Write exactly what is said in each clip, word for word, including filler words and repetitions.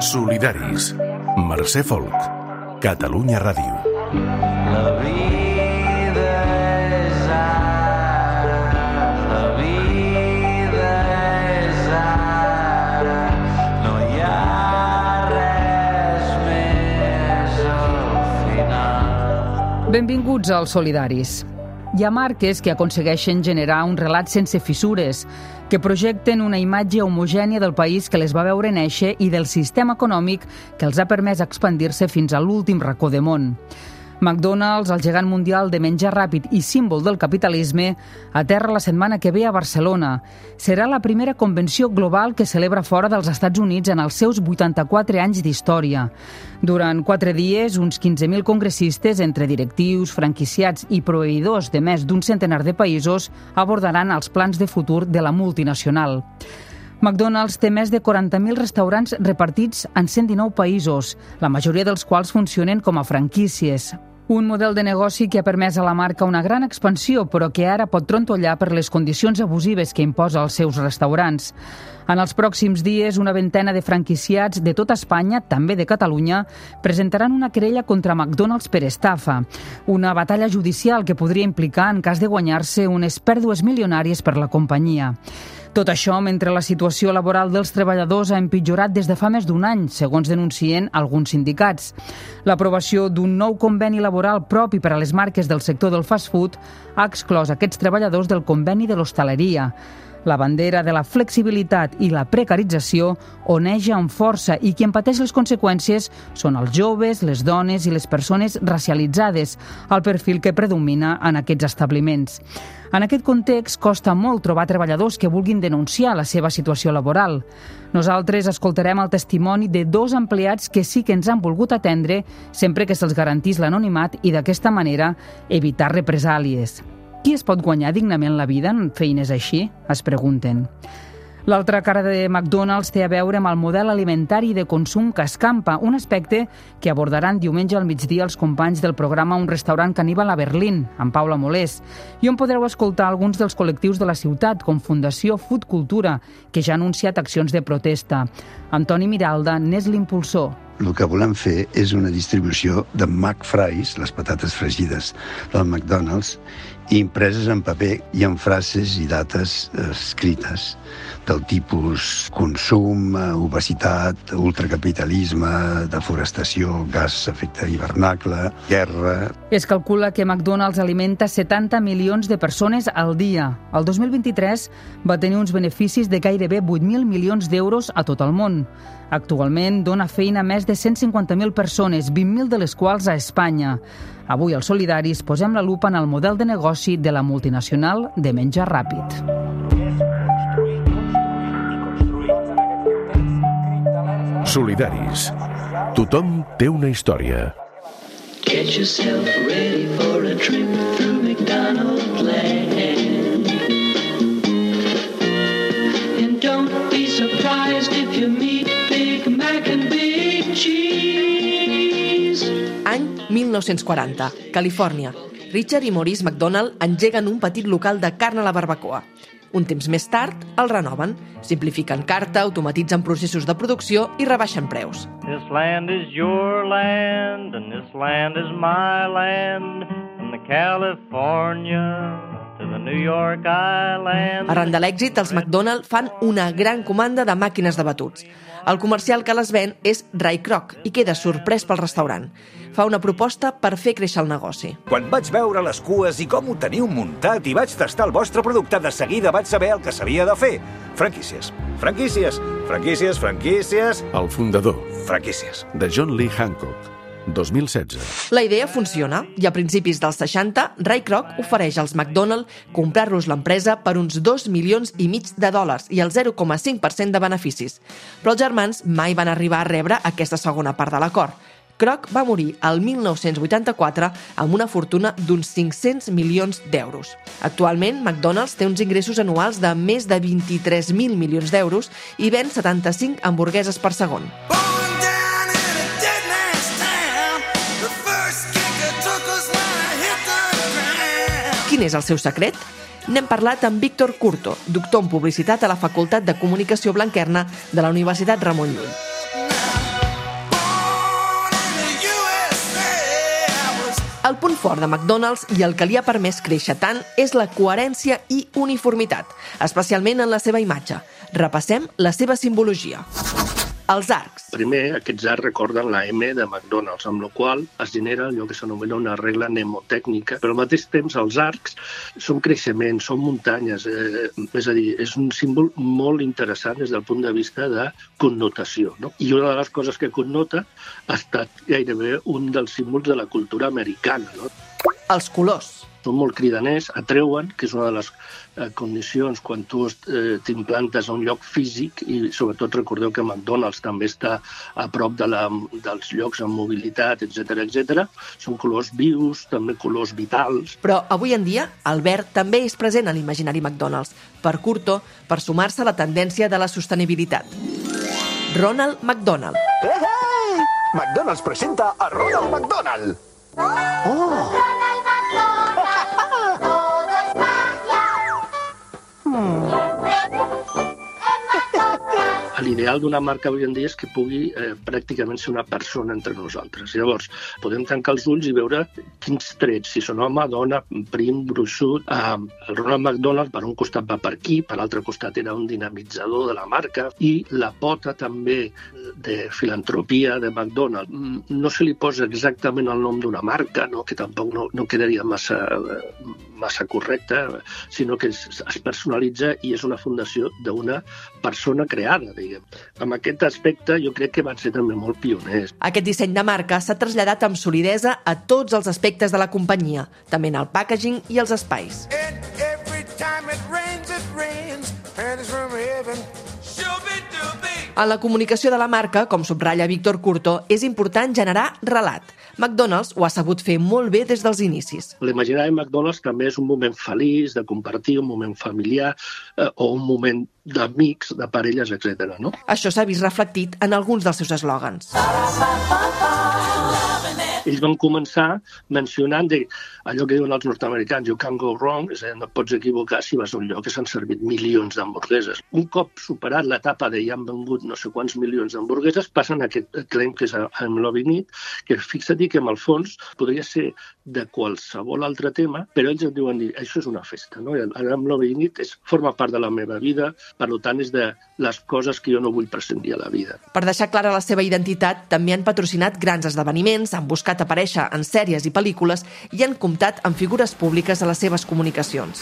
Solidaris. Mercè Folk. Catalunya Ràdio. La vida és ara, la vida és ara, no hi ha res més al final. Benvinguts als Solidaris. Hi ha marques que aconsegueixen generar un relat sense fissures, que projecten una imatge homogènia del país que les va veure néixer i del sistema econòmic que els ha permès expandir-se fins a l'últim racó de món. McDonald's, el gegant mundial de menjar ràpid i símbol del capitalisme, aterra la setmana que ve a Barcelona. Serà la primera convenció global que celebra fora dels Estats Units en els seus vuitanta-quatre anys d'història. Durant quatre dies, uns quinze mil congressistes, entre directius, franquiciats i proveïdors de més d'un centenar de països, abordaran els plans de futur de la multinacional. McDonald's té més de quaranta mil restaurants repartits en cent dinou països, la majoria dels quals funcionen com a franquícies. Un model de negoci que ha permès a la marca una gran expansió, però que ara pot trontollar per les condicions abusives que imposa als seus restaurants. En els pròxims dies, una vintena de franquiciats de tota Espanya, també de Catalunya, presentaran una querella contra McDonald's per estafa. Una batalla judicial que podria implicar, en cas de guanyar-se, unes pèrdues milionàries per la companyia. Tot això mentre la situació laboral dels treballadors ha empitjorat des de fa més d'un any, segons denuncien alguns sindicats. L'aprovació d'un nou conveni laboral propi per a les marques del sector del fast food ha exclòs aquests treballadors del conveni de l'hostaleria. La bandera de la flexibilitat i la precarització oneja amb força i qui en pateix les conseqüències són els joves, les dones i les persones racialitzades, el perfil que predomina en aquests establiments. En aquest context, costa molt trobar treballadors que vulguin denunciar la seva situació laboral. Nosaltres escoltarem el testimoni de dos empleats que sí que ens han volgut atendre sempre que se'ls garantís l'anonimat i d'aquesta manera evitar represàlies. Qui es pot guanyar dignament la vida en feines així? Es pregunten. L'altra cara de McDonald's té a veure amb el model alimentari de consum que escampa, un aspecte que abordaran diumenge al migdia els companys del programa Un restaurant caníbal a Berlín, amb Paula Molés, i on podreu escoltar alguns dels col·lectius de la ciutat, com Fundació Food Cultura, que ja ha anunciat accions de protesta. Antoni Miralda n'és l'impulsor. El que volem fer és una distribució de McFries, les patates fregides del McDonald's, impreses en paper i amb frases i dates escrites del tipus consum, obesitat, ultracapitalisme, deforestació, gas efecte hivernacle, guerra. Es calcula que McDonald's alimenta setanta milions de persones al dia. El dos mil vint-i-tres va tenir uns beneficis de gairebé vuit mil milions d'euros a tot el món. Actualment dona feina a més de cent cinquanta mil persones, vint mil de les quals a Espanya. Avui als Solidaris posem la lupa en el model de negoci de la multinacional de menjar ràpid. Solidaris. Tothom té una història. Get yourself ready for a trip through McDonald's land. And don't be surprised if you meet Big Mac and Big Cheese. Any mil nou-cents quaranta, Califòrnia. Richard i Maurice McDonald engeguen un petit local de carn a la barbacoa. Un temps més tard, el renoven, simplifiquen carta, automatitzen processos de producció i rebaixen preus. This land is your land and this land is my land, from the California to the New York Island. Arran de l'èxit, els McDonald fan una gran comanda de màquines de batuts. El comercial que les ven és Ray Kroc i queda sorprès pel restaurant. Fa una proposta per fer créixer el negoci. Quan vaig veure les cues i com ho teniu muntat i vaig tastar el vostre producte, de seguida vaig saber el que s'havia de fer. Franquícies, franquícies, franquícies, franquícies... El fundador, Franquícies. de John Lee Hancock, dos mil setze. La idea funciona i a principis dels seixanta, Ray Kroc ofereix als McDonald comprar-los l'empresa per uns dos milions i mig de dòlars i el zero coma cinc per cent de beneficis. Però els germans mai van arribar a rebre aquesta segona part de l'acord. Kroc va morir el mil nou-cents vuitanta-quatre amb una fortuna d'uns cinc-cents milions d'euros. Actualment, McDonald's té uns ingressos anuals de més de vint-i-tres mil milions d'euros i ven setanta-cinc hamburgueses per segon. Quin és el seu secret? N'hem parlat amb Víctor Curto, doctor en publicitat a la Facultat de Comunicació Blanquerna de la Universitat Ramon Llull. El punt fort de McDonald's i el que li ha permès créixer tant és la coherència i uniformitat, especialment en la seva imatge. Repassem la seva simbologia. Els arcs. Primer, aquests arcs recorden la M de McDonald's, amb la qual es genera allò que s'anomena una regla mnemotècnica, però al mateix temps els arcs són creixements, són muntanyes, eh, és a dir, és un símbol molt interessant des del punt de vista de connotació, no? I una de les coses que connota ha estat gairebé un dels símbols de la cultura americana, no? Els colors. Són molt cridaners, atreuen, que és una de les eh, condicions quan tu eh, t'implantes a un lloc físic, i sobretot recordeu que McDonald's també està a prop de la, dels llocs amb mobilitat, etcètera, etcètera. Són colors vius, també colors vitals. Però avui en dia el verd també és present a l'imaginari McDonald's, per Curto, per sumar-se a la tendència de la sostenibilitat. Ronald McDonald. Hey, hey! McDonald's presenta a Ronald McDonald. Oh! L'ideal d'una marca avui en dia és que pugui eh, pràcticament ser una persona entre nosaltres. Llavors, podem tancar els ulls i veure quins trets, si són home, dona, prim, gruixut. Eh, el Ronald McDonald, per un costat va per aquí, per l'altre costat era un dinamitzador de la marca, i la pota també de filantropia de McDonald. No se li posa exactament el nom d'una marca, no? Que tampoc no, no quedaria massa, massa correcte, sinó que es, es personalitza i és una fundació d'una persona creada, diguem. Amb aquest aspecte jo crec que van ser també molt pioners. Aquest disseny de marca s'ha traslladat amb solidesa a tots els aspectes de la companyia, també en el packaging i els espais. En la comunicació de la marca, com subratlla Víctor Curto, és important generar relat. McDonald's ho ha sabut fer molt bé des dels inicis. L'imaginari de McDonald's també és un moment feliç, de compartir, un moment familiar eh, o un moment d'amics, de parelles, etcètera. No? Això s'ha vist reflectit en alguns dels seus eslògans. Ells van començar mencionant de, allò que diuen els nord-americans, you can't go wrong, és a dir, no et pots equivocar si vas a un lloc que s'han servit milions d'hamburgueses. Un cop superat l'etapa de ja han vengut no sé quants milions d'hamburgueses, passen a aquest claim que és I'm loving it, que fixa't que en el fons podria ser de qualsevol altre tema, però ells et diuen, això és una festa, no? I'm loving it és, forma part de la meva vida, per tant és de les coses que jo no vull prescindir a la vida. Per deixar clara la seva identitat, també han patrocinat grans esdeveniments, han buscat aparèixer en sèries i pel·lícules i han comptat amb figures públiques a les seves comunicacions.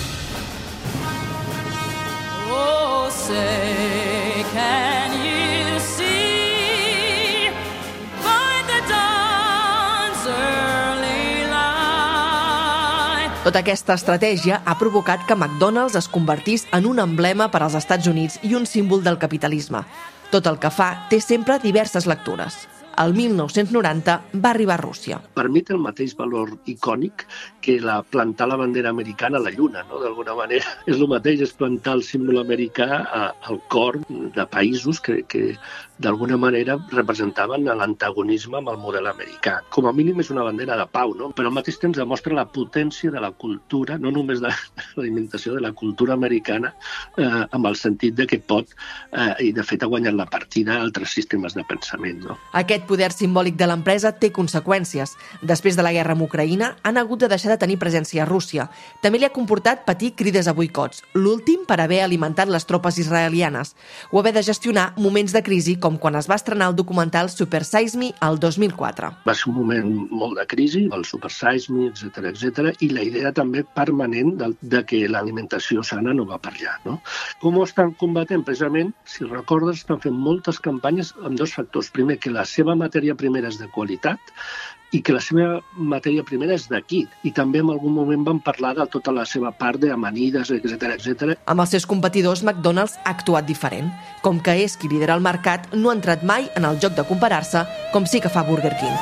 Oh, say, can you see by the dawn's early light? Tota aquesta estratègia ha provocat que McDonald's es convertís en un emblema per als Estats Units i un símbol del capitalisme. Tot el que fa té sempre diverses lectures. El mil nou-cents noranta va arribar a Rússia. Per mi té el mateix valor icònic que la plantar la bandera americana a la Lluna, no? D'alguna manera és el mateix, és plantar el símbol americà al cor de països que, que d'alguna manera representaven l'antagonisme amb el model americà. Com a mínim és una bandera de pau, no? Però al mateix temps demostra la potència de la cultura, no només de l'alimentació de la cultura americana, eh, amb el sentit de que pot, eh, i de fet ha guanyat la partida a altres sistemes de pensament, no? Aquest poder simbòlic de l'empresa té conseqüències. Després de la guerra amb Ucraïna, han hagut de deixar de tenir presència a Rússia. També li ha comportat patir crides a boicots, l'últim per haver alimentat les tropes israelianes, o haver de gestionar moments de crisi com quan es va estrenar el documental Super Size Me el dos mil quatre. Va ser un moment molt de crisi, el Super Size Me, etcètera, etcètera, i la idea també permanent de, de que l'alimentació sana no va per allà, no? Com ho estan combatent? Precisament, si recordes, estan fent moltes campanyes amb dos factors. Primer, que la seva matèria primera és de qualitat i que la seva matèria primera és d'aquí. I també en algun moment van parlar de tota la seva part d'amanides, etcètera, etcètera. Amb els seus competidors, McDonald's ha actuat diferent. Com que és qui lidera el mercat, no ha entrat mai en el joc de comparar-se, com sí que fa Burger King.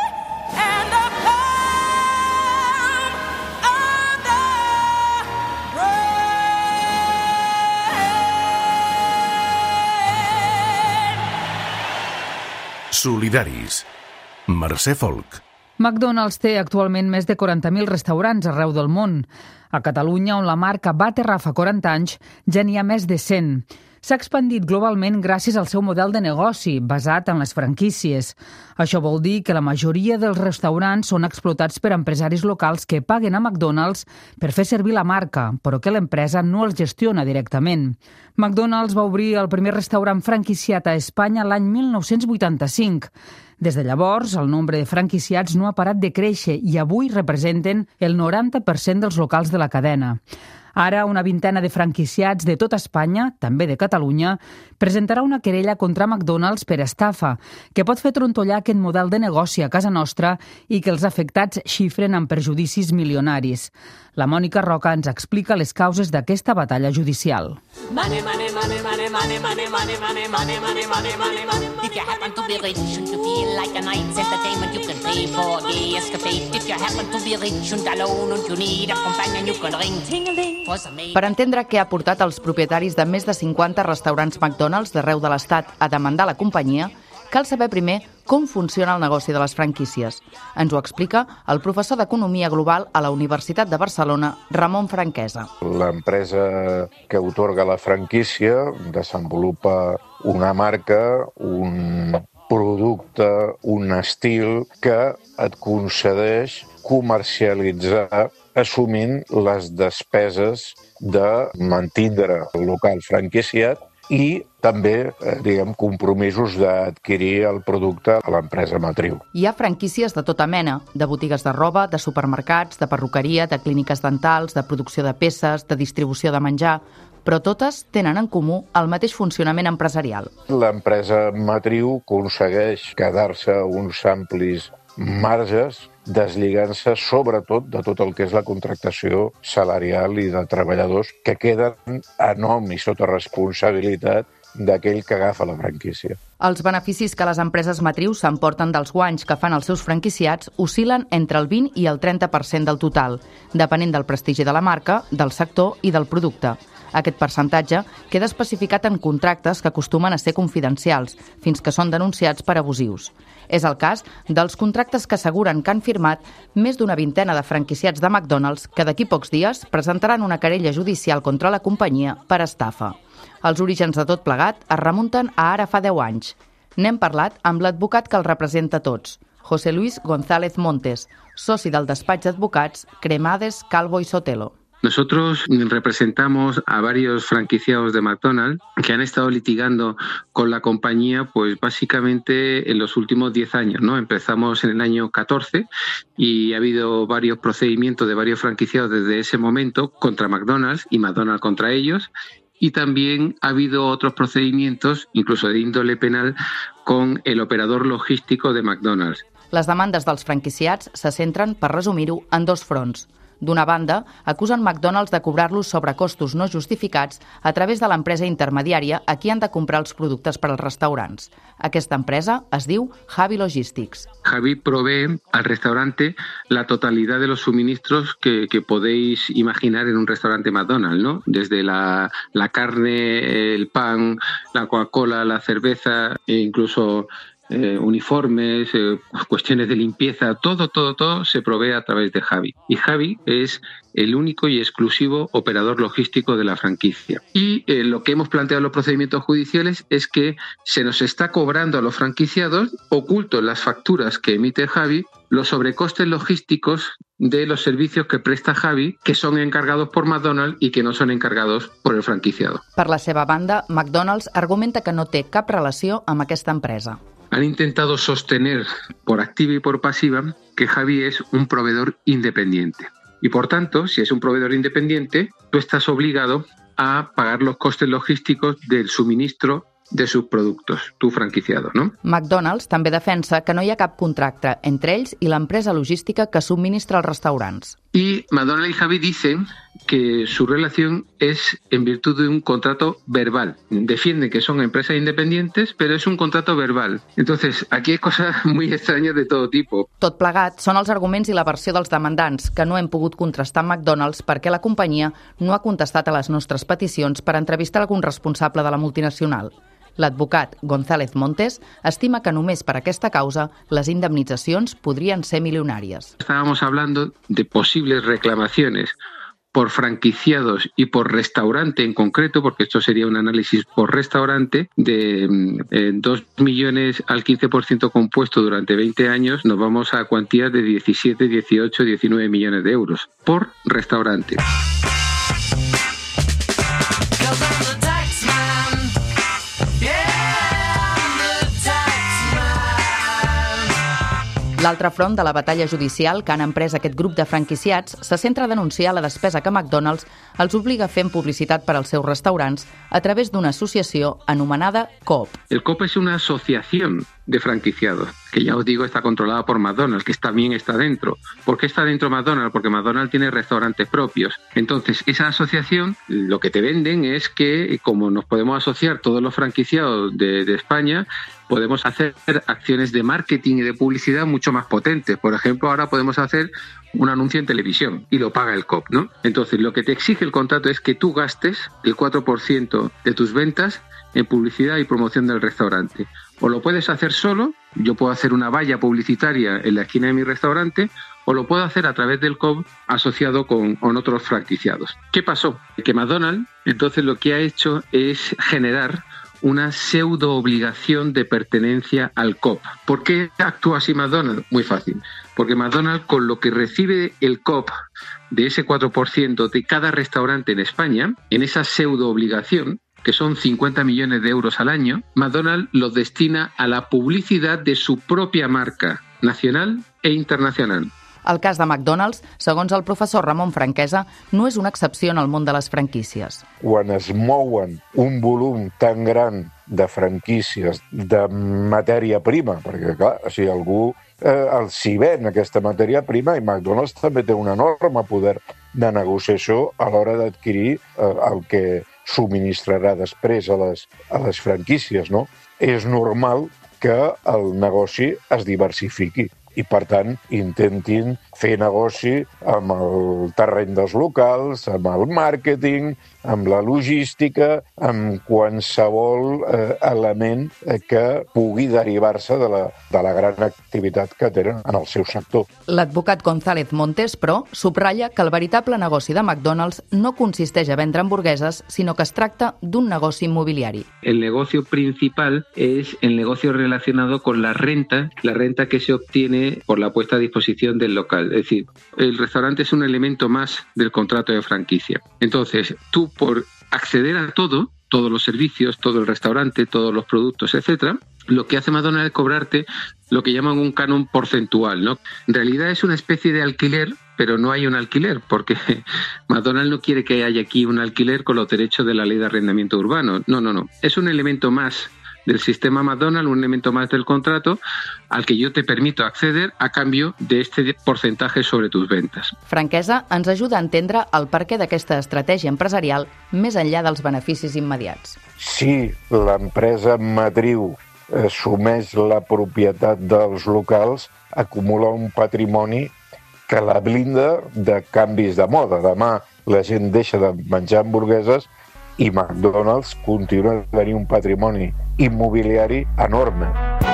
Solidaris. Mercè Folk. McDonald's té actualment més de quaranta mil restaurants arreu del món. A Catalunya, on la marca va aterrar fa quaranta anys, ja n'hi ha més de cent. s'ha expandit globalment gràcies al seu model de negoci, basat en les franquícies. Això vol dir que la majoria dels restaurants són explotats per empresaris locals que paguen a McDonald's per fer servir la marca, però que l'empresa no els gestiona directament. McDonald's va obrir el primer restaurant franquiciat a Espanya l'any mil nou-cents vuitanta-cinc. Des de llavors, el nombre de franquiciats no ha parat de créixer i avui representen el noranta per cent dels locals de la cadena. Ara, una vintena de franquiciats de tota Espanya, també de Catalunya, presentarà una querella contra McDonald's per estafa, que pot fer trontollar aquest model de negoci a casa nostra i que els afectats xifren en perjudicis milionaris. La Mònica Roca ens explica les causes d'aquesta batalla judicial. Money, money, money, money, money, money, money, money, money, money, money, money, money. If you happen to be rich and you feel like a night's entertainment, you can pay for the escapade. If you happen to be rich and alone and you need a companion, you can ring ting-a-ling. Per entendre què ha portat els propietaris de més de cinquanta restaurants McDonald's d'arreu de l'Estat a demandar la companyia, cal saber primer com funciona el negoci de les franquícies. Ens ho explica el professor d'Economia Global a la Universitat de Barcelona, Ramon Franquesa. L'empresa que atorga la franquícia desenvolupa una marca, un producte, un estil que et concedeix comercialitzar assumint les despeses de mantindre el local franquiciat i també, diguem, compromisos d'adquirir el producte a l'empresa matriu. Hi ha franquícies de tota mena, de botigues de roba, de supermercats, de perruqueria, de clíniques dentals, de producció de peces, de distribució de menjar, però totes tenen en comú el mateix funcionament empresarial. L'empresa matriu aconsegueix quedar-se uns amplis marges, deslligant-se sobretot de tot el que és la contractació salarial i de treballadors que queden a nom i sota responsabilitat d'aquell que agafa la franquícia. Els beneficis que les empreses matrius s'emporten dels guanys que fan els seus franquiciats oscil·len entre el vint i el trenta per cent del total, depenent del prestigi de la marca, del sector i del producte. Aquest percentatge queda especificat en contractes que acostumen a ser confidencials, fins que són denunciats per abusius. És el cas dels contractes que asseguren que han firmat més d'una vintena de franquiciats de McDonald's que d'aquí pocs dies presentaran una querella judicial contra la companyia per estafa. Els orígens de tot plegat es remunten a ara fa deu anys. N'hem parlat amb l'advocat que els representa tots, José Luis González Montes, soci del despatx d'advocats Cremades, Calvo y Sotelo. Nosotros representamos a varios franquiciados de McDonald's que han estado litigando con la compañía pues básicamente en los últimos diez años, ¿no? Empezamos en el año catorce y ha habido varios procedimientos de varios franquiciados desde ese momento contra McDonald's y McDonald's contra ellos. Y también ha habido otros procedimientos, incluso de índole penal, con el operador logístico de McDonald's. Les demandes dels franquiciats se centren, per resumir-ho, en dos fronts. D'una banda, acusen McDonald's de cobrar-los sobrecostos no justificats a través de l'empresa intermediària a qui han de comprar els productes per als restaurants. Aquesta empresa es diu Javi Logistics. Javi provee al restaurante la totalidad de los suministros que, que podéis imaginar en un restaurante McDonald's, ¿no? Desde la, la carne, el pan, la Coca-Cola, la cerveza e incluso Eh, uniformes, eh, cuestiones de limpieza, todo, todo, todo se provee a través de Javi. Y Javi es el único y exclusivo operador logístico de la franquicia. Y eh, lo que hemos planteado en los procedimientos judiciales es que se nos está cobrando a los franquiciados, oculto en las facturas que emite Javi, los sobrecostes logísticos de los servicios que presta Javi, que son encargados por McDonald's y que no son encargados por el franquiciado. Per la seva banda, McDonald's argumenta que no té cap relació amb aquesta empresa. Han intentado sostener por activa y por pasiva que Javi es un proveedor independiente. Y por tanto, si es un proveedor independiente, tú estás obligado a pagar los costes logísticos del suministro de sus productos, tu franquiciado, ¿no? McDonald's també defensa que no hi ha cap contracte entre ells i l'empresa logística que subministra els restaurants. Y McDonald's y Javi dicen que su relación es en virtud de un contrato verbal. Defienden que son empresas independientes, pero es un contrato verbal. Entonces, aquí hay cosas muy extrañas de todo tipo. Tot plegat són els arguments i la versió dels demandants, que no hem pogut contrastar amb McDonald's perquè la companyia no ha contestat a les nostres peticions per entrevistar algun responsable de la multinacional. L'advocat González Montes estima que només per aquesta causa les indemnitzacions podrien ser milionàries. Estábamos hablando de posibles reclamaciones por franquiciados y por restaurante en concreto, porque esto sería un análisis por restaurante, de eh, dos millones al quince por ciento compuesto durante veinte años, nos vamos a cuantías de diecisiete, dieciocho, diecinueve millones de euros por restaurante. L'altre front de la batalla judicial que han emprès aquest grup de franquiciats se centra a denunciar la despesa que McDonald's els obliga a fer en publicitat per als seus restaurants a través d'una associació anomenada Coop. El Coop es una asociación de franquiciados, que ya os digo está controlada por McDonald's, que también está dentro. ¿Por qué está dentro McDonald's? Porque McDonald's tiene restaurantes propios. Entonces, esa asociación lo que te venden es que, como nos podemos asociar todos los franquiciados de, de España, podemos hacer acciones de marketing y de publicidad mucho más potentes. Por ejemplo, ahora podemos hacer un anuncio en televisión y lo paga el Coop, ¿no? Entonces, lo que te exige el contrato es que tú gastes el cuatro por ciento de tus ventas en publicidad y promoción del restaurante. O lo puedes hacer solo, yo puedo hacer una valla publicitaria en la esquina de mi restaurante, o lo puedo hacer a través del Coop asociado con, con otros franquiciados. ¿Qué pasó? Que McDonald's entonces lo que ha hecho es generar una pseudo obligación de pertenencia al Coop. ¿Por qué actúa así McDonald's? Muy fácil. Porque McDonald's, con lo que recibe el Coop de ese cuatro por ciento de cada restaurante en España, en esa pseudo obligación, que son cincuenta millones de euros al año, McDonald's los destina a la publicidad de su propia marca, nacional e internacional. El cas de McDonald's, segons el professor Ramon Franquesa, no és una excepció en el món de les franquícies. Quan es mouen un volum tan gran de franquícies de matèria prima, perquè clar, si algú eh, els hi ven aquesta matèria prima, i McDonald's també té un enorme poder de negociació a l'hora d'adquirir eh, el que subministrarà després a les, a les franquícies, no? És normal que el negoci es diversifiqui i, per tant, intentin fer negoci amb el terreny dels locals, amb el màrqueting, amb la logística, amb qualsevol eh, element eh, que pugui derivar-se de la, de la gran activitat que tenen en el seu sector. L'advocat González Montes, però, subratlla que el veritable negoci de McDonald's no consisteix a vendre hamburgueses, sinó que es tracta d'un negoci immobiliari. El negocio principal es el negocio relacionado con la renta, la renta que se obtiene por la puesta a disposición del local. Es decir, el restaurante es un elemento más del contrato de franquicia. Entonces, tú por acceder a todo, todos los servicios, todo el restaurante, todos los productos, etcétera, lo que hace McDonald's es cobrarte lo que llaman un canon porcentual, ¿no? En realidad es una especie de alquiler, pero no hay un alquiler, porque McDonald's no quiere que haya aquí un alquiler con los derechos de la ley de arrendamiento urbano. No, no, no. Es un elemento más del sistema McDonald's, un elemento más del contrato al que yo te permito acceder a cambio de este porcentaje sobre tus ventas. Franquesa ens ajuda a entendre el perquè d'aquesta estratègia empresarial més enllà dels beneficis immediats. Si l'empresa matriu assumeix la propietat dels locals, acumula un patrimoni que la blinda de canvis de moda. Demà la gent deixa de menjar hamburgueses i McDonald's continua tenint un patrimoni immobiliari enorme.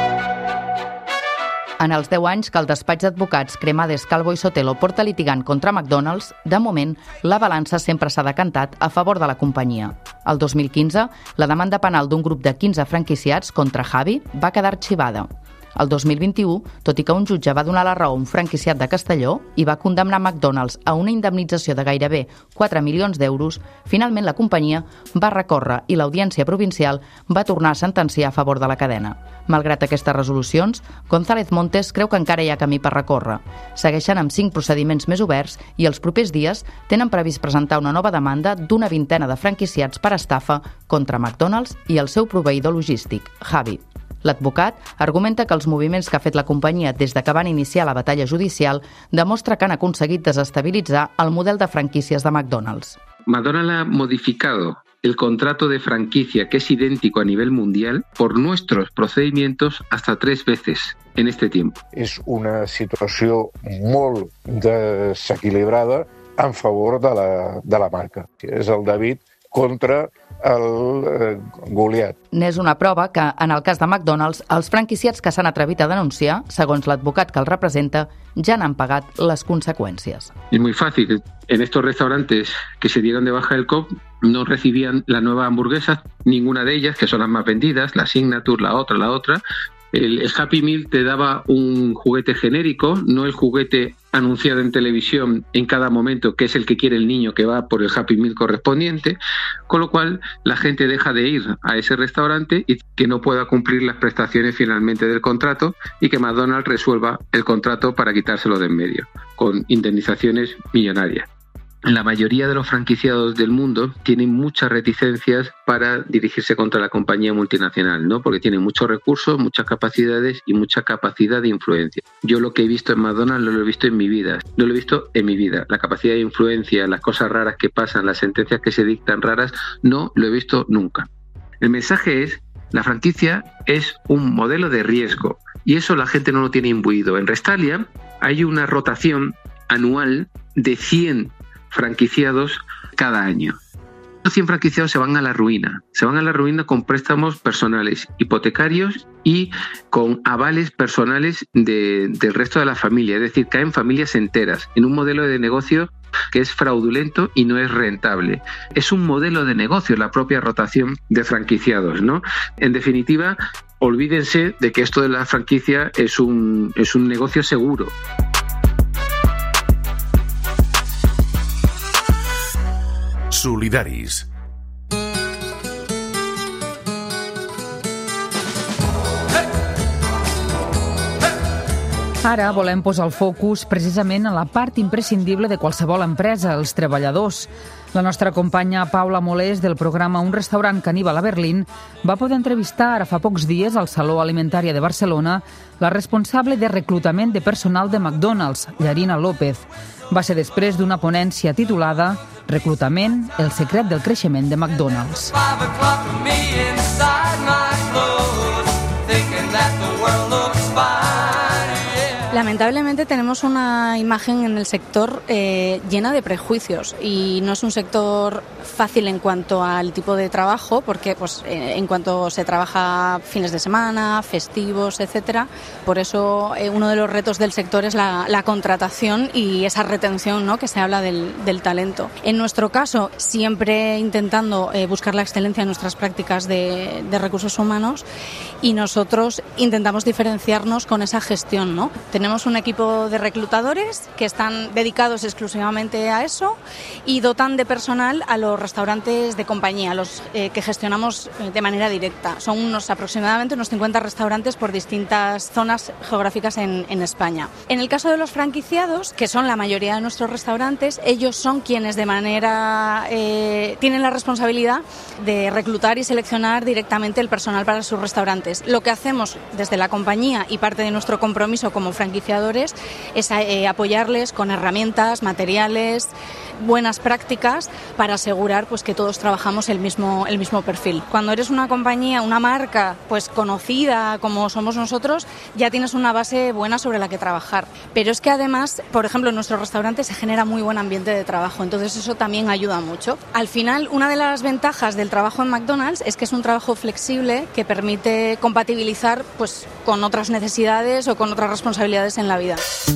En els deu anys que el despatx d'advocats Cremades, Calvo i Sotelo porta litigant contra McDonald's, de moment, la balança sempre s'ha decantat a favor de la companyia. El dos mil quinze, la demanda penal d'un grup de quinze franquiciats contra Javi va quedar arxivada. El dos mil vint-i-u, tot i que un jutge va donar la raó a un franquiciat de Castelló i va condemnar McDonald's a una indemnització de gairebé quatre milions d'euros, finalment la companyia va recórrer i l'Audiència Provincial va tornar a sentenciar a favor de la cadena. Malgrat aquestes resolucions, González Montes creu que encara hi ha camí per recórrer. Segueixen amb cinc procediments més oberts i els propers dies tenen previst presentar una nova demanda d'una vintena de franquiciats per estafa contra McDonald's i el seu proveïdor logístic, Javi. L'advocat argumenta que els moviments que ha fet la companyia des de que van iniciar la batalla judicial demostra que han aconseguit desestabilitzar el model de franquícies de McDonald's. McDonald's ha modificado el contrato de franquicia, que es idéntico a nivel mundial, por nuestros procedimientos hasta tres veces en este tiempo. És una situació molt desequilibrada en favor de la, de la marca. És el David contra el eh, Goliat. N'és una prova que, en el cas de McDonald's, els franquiciats que s'han atrevit a denunciar, segons l'advocat que el representa, ya han pagat las consecuencias. Es muy fácil. En estos restaurantes que se dieron de baja del C O P no recibían la nueva hamburguesa, ninguna de ellas, que son las más vendidas, la Signature, la otra, la otra. El, el Happy Meal te daba un juguete genérico, no el juguete anunciado en televisión en cada momento, que es el que quiere el niño que va por el Happy Meal correspondiente, con lo cual la gente deja de ir a ese restaurante y que no pueda cumplir las prestaciones finalmente del contrato y que McDonald's resuelva el contrato para quitárselo de en medio, con indemnizaciones millonarias. La mayoría de los franquiciados del mundo tienen muchas reticencias para dirigirse contra la compañía multinacional, ¿no? Porque tienen muchos recursos, muchas capacidades y mucha capacidad de influencia. Yo lo que he visto en McDonald's no lo he visto en mi vida, no lo he visto en mi vida. La capacidad de influencia, las cosas raras que pasan, las sentencias que se dictan raras, no lo he visto nunca. El mensaje es, la franquicia es un modelo de riesgo y eso la gente no lo tiene imbuido. En Restalia hay una rotación anual de cien franquiciados cada año. Los cien franquiciados se van a la ruina. Se van a la ruina con préstamos personales, hipotecarios y con avales personales de, del resto de la familia. Es decir, caen familias enteras en un modelo de negocio que es fraudulento y no es rentable. Es un modelo de negocio la propia rotación de franquiciados, ¿no? En definitiva, olvídense de que esto de la franquicia es un, es un negocio seguro. Solidaris. Ara volem posar el focus precisament en la part imprescindible de qualsevol empresa, els treballadors. La nostra companya Paula Molés, del programa Un restaurant caníbal a Berlín, va poder entrevistar ara fa pocs dies al Saló Alimentària de Barcelona la responsable de reclutament de personal de McDonald's, Llarina López. Va ser després d'una ponència titulada Reclutament, el secret del creixement de McDonald's. Lamentablemente tenemos una imagen en el sector eh, llena de prejuicios y no es un sector fácil en cuanto al tipo de trabajo, porque pues eh, en cuanto se trabaja fines de semana, festivos, etcétera. Por eso eh, uno de los retos del sector es la, la contratación y esa retención, ¿no?, que se habla del, del talento. En nuestro caso, siempre intentando eh, buscar la excelencia en nuestras prácticas de, de recursos humanos, y nosotros intentamos diferenciarnos con esa gestión, ¿no? Tenemos un equipo de reclutadores que están dedicados exclusivamente a eso y dotan de personal a los restaurantes de compañía, los eh, que gestionamos de manera directa. Son unos aproximadamente unos cincuenta restaurantes por distintas zonas geográficas en, en España. En el caso de los franquiciados, que son la mayoría de nuestros restaurantes, ellos son quienes de manera eh, tienen la responsabilidad de reclutar y seleccionar directamente el personal para sus restaurantes. Lo que hacemos desde la compañía y parte de nuestro compromiso como franquiciadores es eh, apoyarles con herramientas, materiales, buenas prácticas para asegurar pues que todos trabajamos el mismo el mismo perfil. Cuando eres una compañía, una marca pues conocida como somos nosotros, ya tienes una base buena sobre la que trabajar. Pero es que además, por ejemplo, en nuestro restaurante se genera muy buen ambiente de trabajo, entonces eso también ayuda mucho. Al final, una de las ventajas del trabajo en McDonald's es que es un trabajo flexible que permite compatibilizar pues con otras necesidades o con otras responsabilidades en la vida.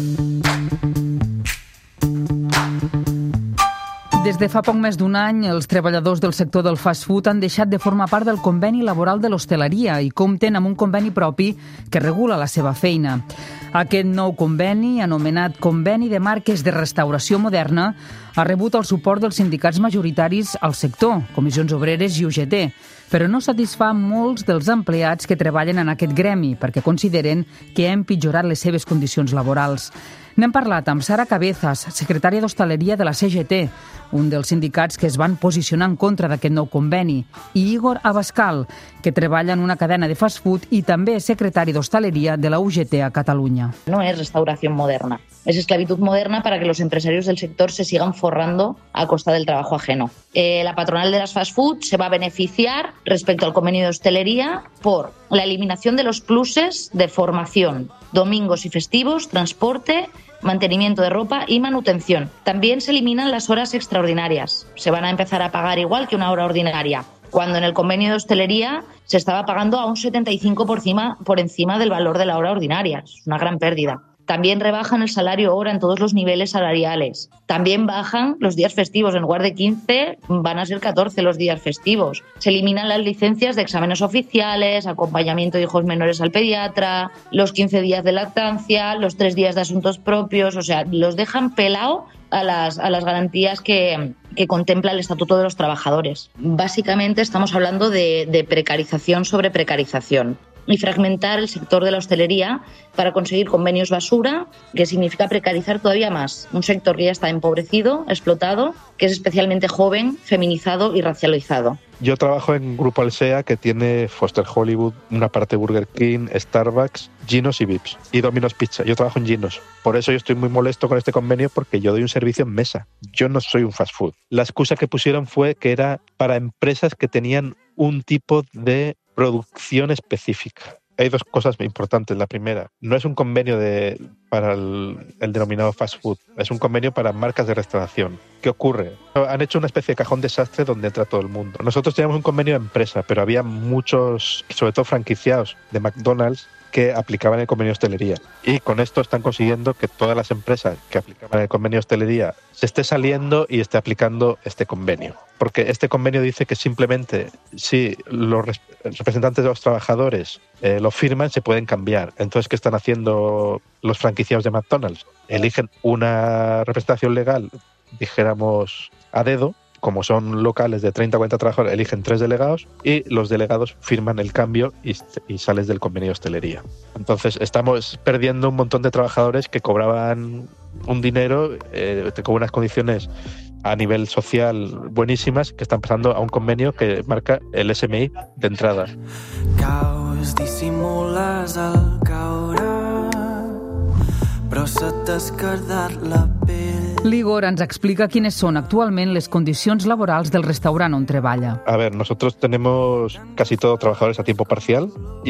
Des de fa poc més d'un any, els treballadors del sector del fast food han deixat de formar part del conveni laboral de l'hostaleria i compten amb un conveni propi que regula la seva feina. Aquest nou conveni, anomenat Conveni de Marques de Restauració Moderna, ha rebut el suport dels sindicats majoritaris al sector, Comissions Obreres i U G T, però no satisfà molts dels empleats que treballen en aquest gremi perquè consideren que ha empitjorat les seves condicions laborals. N'hem parlat amb Sara Cabezas, secretària d'Hostaleria de la C G T, un dels sindicats que es van posicionar en contra d'aquest nou conveni, i Igor Abascal, que treballa en una cadena de fast food i també és secretari d'Hostaleria de la U G T a Catalunya. No es restauración moderna, es esclavitud moderna para que los empresarios del sector se sigan forrando a costa del trabajo ajeno. Eh, la patronal de las fast food se va a beneficiar respecto al convenio de hostelería por la eliminación de los pluses de formación, domingos y festivos, transporte, mantenimiento de ropa y manutención. También se eliminan las horas extraordinarias. Se van a empezar a pagar igual que una hora ordinaria, cuando en el convenio de hostelería se estaba pagando a un setenta y cinco por encima, por encima del valor de la hora ordinaria. Es una gran pérdida. También rebajan el salario hora en todos los niveles salariales. También bajan los días festivos. En lugar de quince, van a ser catorce los días festivos. Se eliminan las licencias de exámenes oficiales, acompañamiento de hijos menores al pediatra, los quince días de lactancia, los tres días de asuntos propios. O sea, los dejan pelado a las, a las garantías que, que contempla el Estatuto de los Trabajadores. Básicamente estamos hablando de, de precarización sobre precarización y fragmentar el sector de la hostelería para conseguir convenios basura, que significa precarizar todavía más un sector que ya está empobrecido, explotado, que es especialmente joven, feminizado y racializado. Yo trabajo en Grupo Alsea, que tiene Foster Hollywood, una parte Burger King, Starbucks, Ginos y Vips, y Domino's Pizza. Yo trabajo en Ginos. Por eso yo estoy muy molesto con este convenio, porque yo doy un servicio en mesa. Yo no soy un fast food. La excusa que pusieron fue que era para empresas que tenían un tipo de producción específica. Hay dos cosas importantes. La primera, no es un convenio de, para el, el denominado fast food, es un convenio para marcas de restauración. ¿Qué ocurre? Han hecho una especie de cajón desastre donde entra todo el mundo. Nosotros teníamos un convenio de empresa, pero había muchos, sobre todo franquiciados de McDonald's, que aplicaban el convenio de hostelería. Y con esto están consiguiendo que todas las empresas que aplicaban el convenio de hostelería se esté saliendo y esté aplicando este convenio. Porque este convenio dice que simplemente si los representantes de los trabajadores eh, lo firman, se pueden cambiar. Entonces, ¿qué están haciendo los franquiciados de McDonald's? Eligen una representación legal, dijéramos, a dedo. Como son locales de treinta o cuarenta trabajadores, eligen tres delegados y los delegados firman el cambio y, y sales del convenio de hostelería. Entonces estamos perdiendo un montón de trabajadores que cobraban un dinero eh, con unas condiciones a nivel social buenísimas, que están pasando a un convenio que marca el S M I de entrada. Caus, dissimules al caure, però se t'ha esquerdat la pell. L'Igor ens explica quines són actualment les condicions laborals del restaurant on treballa. A ver, nosotros tenemos casi todos trabajadores a tiempo parcial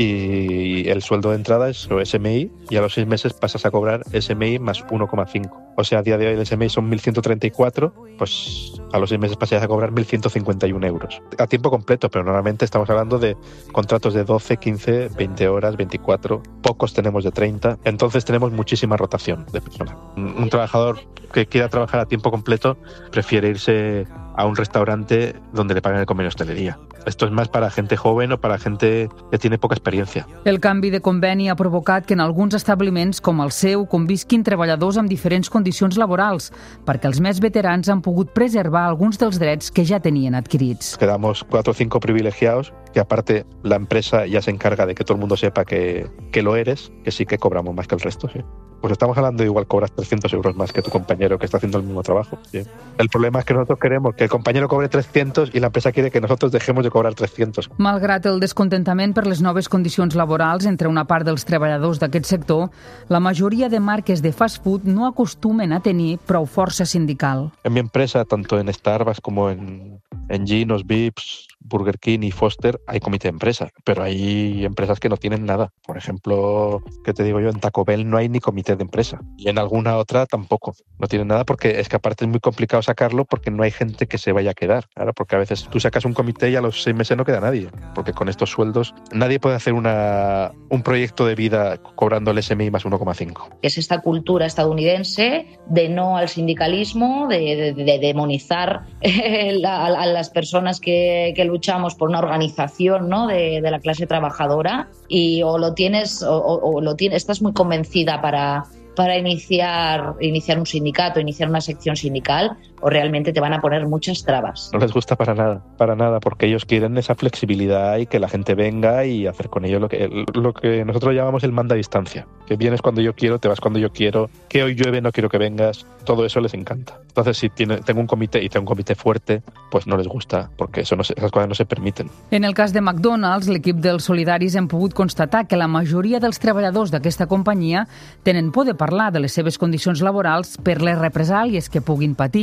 y el sueldo de entrada es S M I y a los seis meses pasas a cobrar S M I más uno coma cinco. O sea, a día de hoy el S M I son mil ciento treinta y cuatro, pues a los seis meses pasas a cobrar mil ciento cincuenta y uno euros. A tiempo completo, pero normalmente estamos hablando de contratos de doce, quince, veinte horas, veinticuatro. Pocos tenemos de treinta. Entonces tenemos muchísima rotación de personal. Un trabajador que quiera trabajar a tiempo completo prefiere irse a un restaurante donde le paguen el convenio de hostelería. Esto es más para gente joven o para gente que tiene poca experiencia. El canvi de conveni ha provocat que en alguns establiments com el seu convisquin treballadors amb diferents condicions laborals, perquè els més veterans han pogut preservar alguns dels drets que ja tenien adquirits. Quedamos cuatro o cinco privilegiados, que aparte la empresa ya se encarga de que todo el mundo sepa que, que lo eres, que sí que cobramos más que el resto, sí. Pues estamos hablando de igual cobras trescientos euros más que tu compañero que está haciendo el mismo trabajo. Sí. El problema es que nosotros queremos que el compañero cobre trescientos y la empresa quiere que nosotros dejemos de cobrar trescientos. Malgrat el descontentament per les noves condicions laborals entre una part dels treballadors d'aquest sector, la majoria de marques de fast food no acostumen a tenir prou força sindical. En mi empresa, tanto en Starbucks como en, en Ginos, Vips, Burger King y Foster, hay comité de empresa, pero hay empresas que no tienen nada. Por ejemplo, ¿qué te digo yo? En Taco Bell no hay ni comité de empresa y en alguna otra tampoco. No tienen nada porque es que aparte es muy complicado sacarlo porque no hay gente que se vaya a quedar. Claro, porque a veces tú sacas un comité y a los seis meses no queda nadie, porque con estos sueldos nadie puede hacer una, un proyecto de vida cobrando el S M I más uno coma cinco. Es esta cultura estadounidense de no al sindicalismo, de, de, de demonizar eh, a, a las personas que, que luchamos por una organización, ¿no? de, de la clase trabajadora, y o lo tienes o, o, o lo tienes, estás muy convencida para para iniciar, iniciar un sindicato, iniciar una sección sindical, o realmente te van a poner muchas trabas. No les gusta para nada, para nada, porque ellos quieren esa flexibilidad y que la gente venga y hacer con ellos lo que, lo que nosotros llamamos el manda a distancia. Que vienes cuando yo quiero, te vas cuando yo quiero, que hoy llueve, no quiero que vengas, todo eso les encanta. Entonces, si tiene, tengo un comité y tengo un comité fuerte, pues no les gusta, porque eso no se, esas cosas no se permiten. En el cas de McDonald's, l'equip dels solidaris hem pogut constatar que la majoria dels treballadors d'aquesta companyia tenen por de parlar de les seves condicions laborals per les represàlies que puguin patir.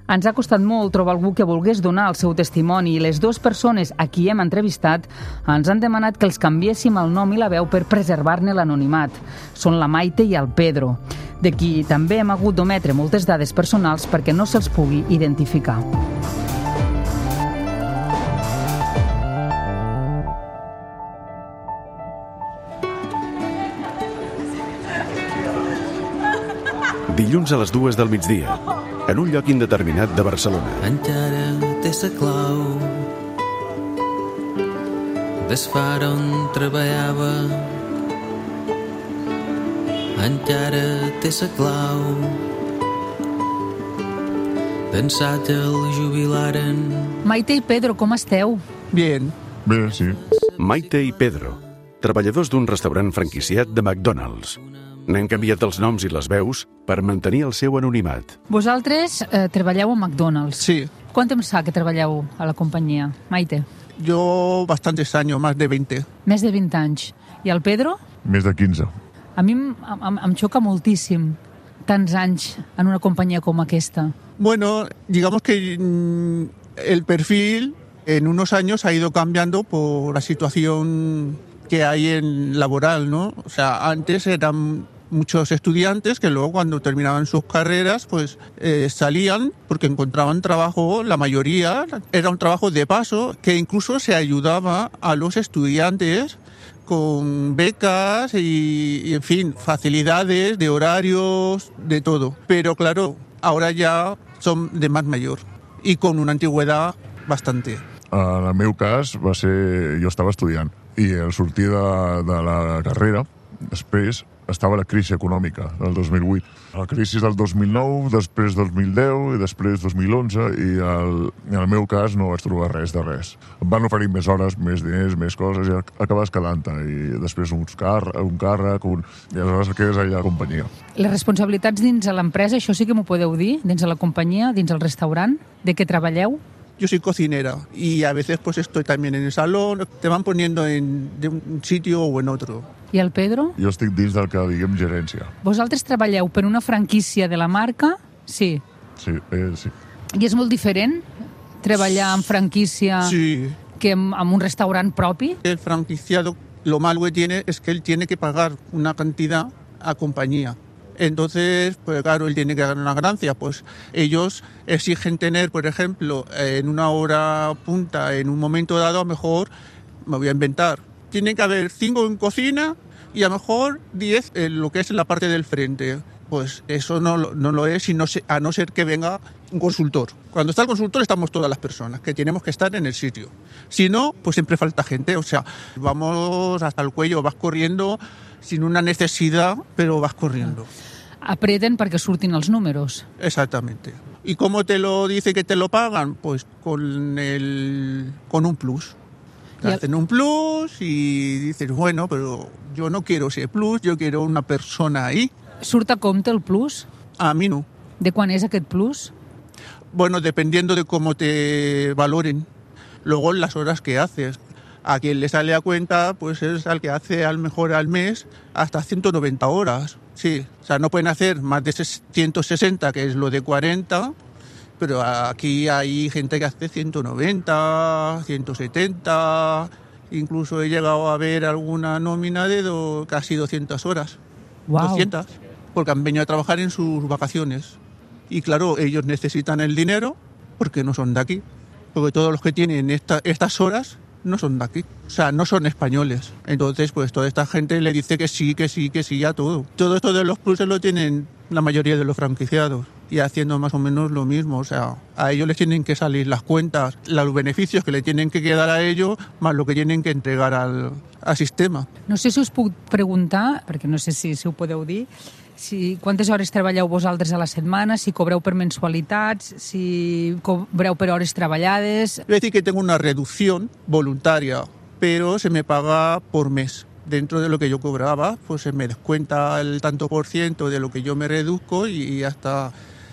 Ens ha costat molt trobar algú que volgués donar el seu testimoni i les dues persones a qui hem entrevistat ens han demanat que els canviéssim el nom i la veu per preservar-ne l'anonimat. Són la Maite i el Pedro, de qui també hem hagut d'ometre moltes dades personals perquè no se'ls pugui identificar. Dilluns a les dues del migdia, en un lloc indeterminat de Barcelona. Encara té sa clau des far on treballava. Encara té sa clau d'ençà que el jubilaren. Maite i Pedro, com esteu? Bien. Bé, sí. Maite i Pedro, treballadors d'un restaurant franquiciat de McDonald's. N'hem canviat els noms i les veus per mantenir el seu anonimat. Vosaltres eh, treballeu a McDonald's. Sí. Quant temps fa que treballeu a la companyia, Maite? Yo bastantes años, más de veinte. Més de vint anys. I el Pedro? Més de quinze. A mi em, em, em xoca moltíssim tants anys en una companyia com aquesta. Bueno, digamos que mm, el perfil en unos años ha ido cambiando por la situación que hay en laboral, ¿no? O sea, antes eran muchos estudiantes que luego cuando terminaban sus carreras pues eh, salían porque encontraban trabajo, la mayoría era un trabajo de paso que incluso se ayudaba a los estudiantes con becas y, y en fin, facilidades de horarios, de todo. Pero claro, ahora ya son de más mayor y con una antigüedad bastante. En el meu cas va ser... Jo estava estudiant i al sortir de, de la carrera, després estava la crisi econòmica del dos mil vuit. La crisi del dos mil nou, després dos mil deu i després dos mil onze i el, en el meu cas no vaig trobar res de res. Em van oferir més hores, més diners, més coses i acabes quedant-te. I després uns car un càrrec, un... i aleshores quedes allà a la companyia. Les responsabilitats dins de l'empresa, això sí que m'ho podeu dir, dins de la companyia, dins del restaurant, de què treballeu? Yo soy cocinera y a veces pues estoy también en el salón, te van poniendo en de un sitio o en otro. I el Pedro? Jo estic dins del que diguem gerència. Vosaltres treballeu per una franquícia de la marca? Sí. Sí, eh, sí. I és molt diferent treballar en franquícia sí. que en, en un restaurant propi? El franquiciado, lo malo que tiene es que él tiene que pagar una cantidad a compañía. Entonces, pues claro, él tiene que ganar una ganancia. Pues ellos exigen tener, por ejemplo, en una hora punta, en un momento dado, a lo mejor, me voy a inventar, tiene que haber cinco en cocina y a lo mejor diez en lo que es en la parte del frente. Pues eso no, no lo es, sino, a no ser que venga un consultor. Cuando está el consultor estamos todas las personas que tenemos que estar en el sitio. Si no, pues siempre falta gente. O sea, vamos hasta el cuello, vas corriendo sin una necesidad, pero vas corriendo. Apreten perquè surtin els números. Exactamente. ¿Y cómo te lo dice que te lo pagan? Pues con, el, con un plus. Te hacen un plus y dices, bueno, pero yo no quiero ese plus, yo quiero una persona ahí. Surt a compte el plus? A mi no. De quan és aquest plus? Bueno, dependiendo de cómo te valoren. Luego las horas que haces. A quien le sale a cuenta, pues es al que hace al mejor al mes hasta ciento noventa horas. Sí, o sea, no pueden hacer más de ciento sesenta, que es lo de cuarenta, pero aquí hay gente que hace ciento noventa, ciento setenta, incluso he llegado a ver alguna nómina de do, casi doscientas horas. Wow. doscientas, porque han venido a trabajar en sus vacaciones. Y claro, ellos necesitan el dinero porque no son de aquí, porque todos los que tienen esta, estas horas no son de aquí, o sea, no son españoles. Entonces, pues toda esta gente le dice que sí, que sí, que sí a todo. Todo esto de los pluses lo tienen la mayoría de los franquiciados y haciendo más o menos lo mismo. O sea, a ellos les tienen que salir las cuentas, los beneficios que le tienen que quedar a ellos, más lo que tienen que entregar al, al sistema. No sé si us puc preguntar, perquè no sé si, si ho podeu dir, si quantes hores treballeu vosaltres a la setmana, si cobreu per mensualitats, si cobreu per hores treballades... Es decir, que tengo una reducción voluntaria, pero se me paga por mes. Dentro de lo que yo cobraba, pues se me descuenta el tanto por ciento de lo que yo me reduzco y ya está.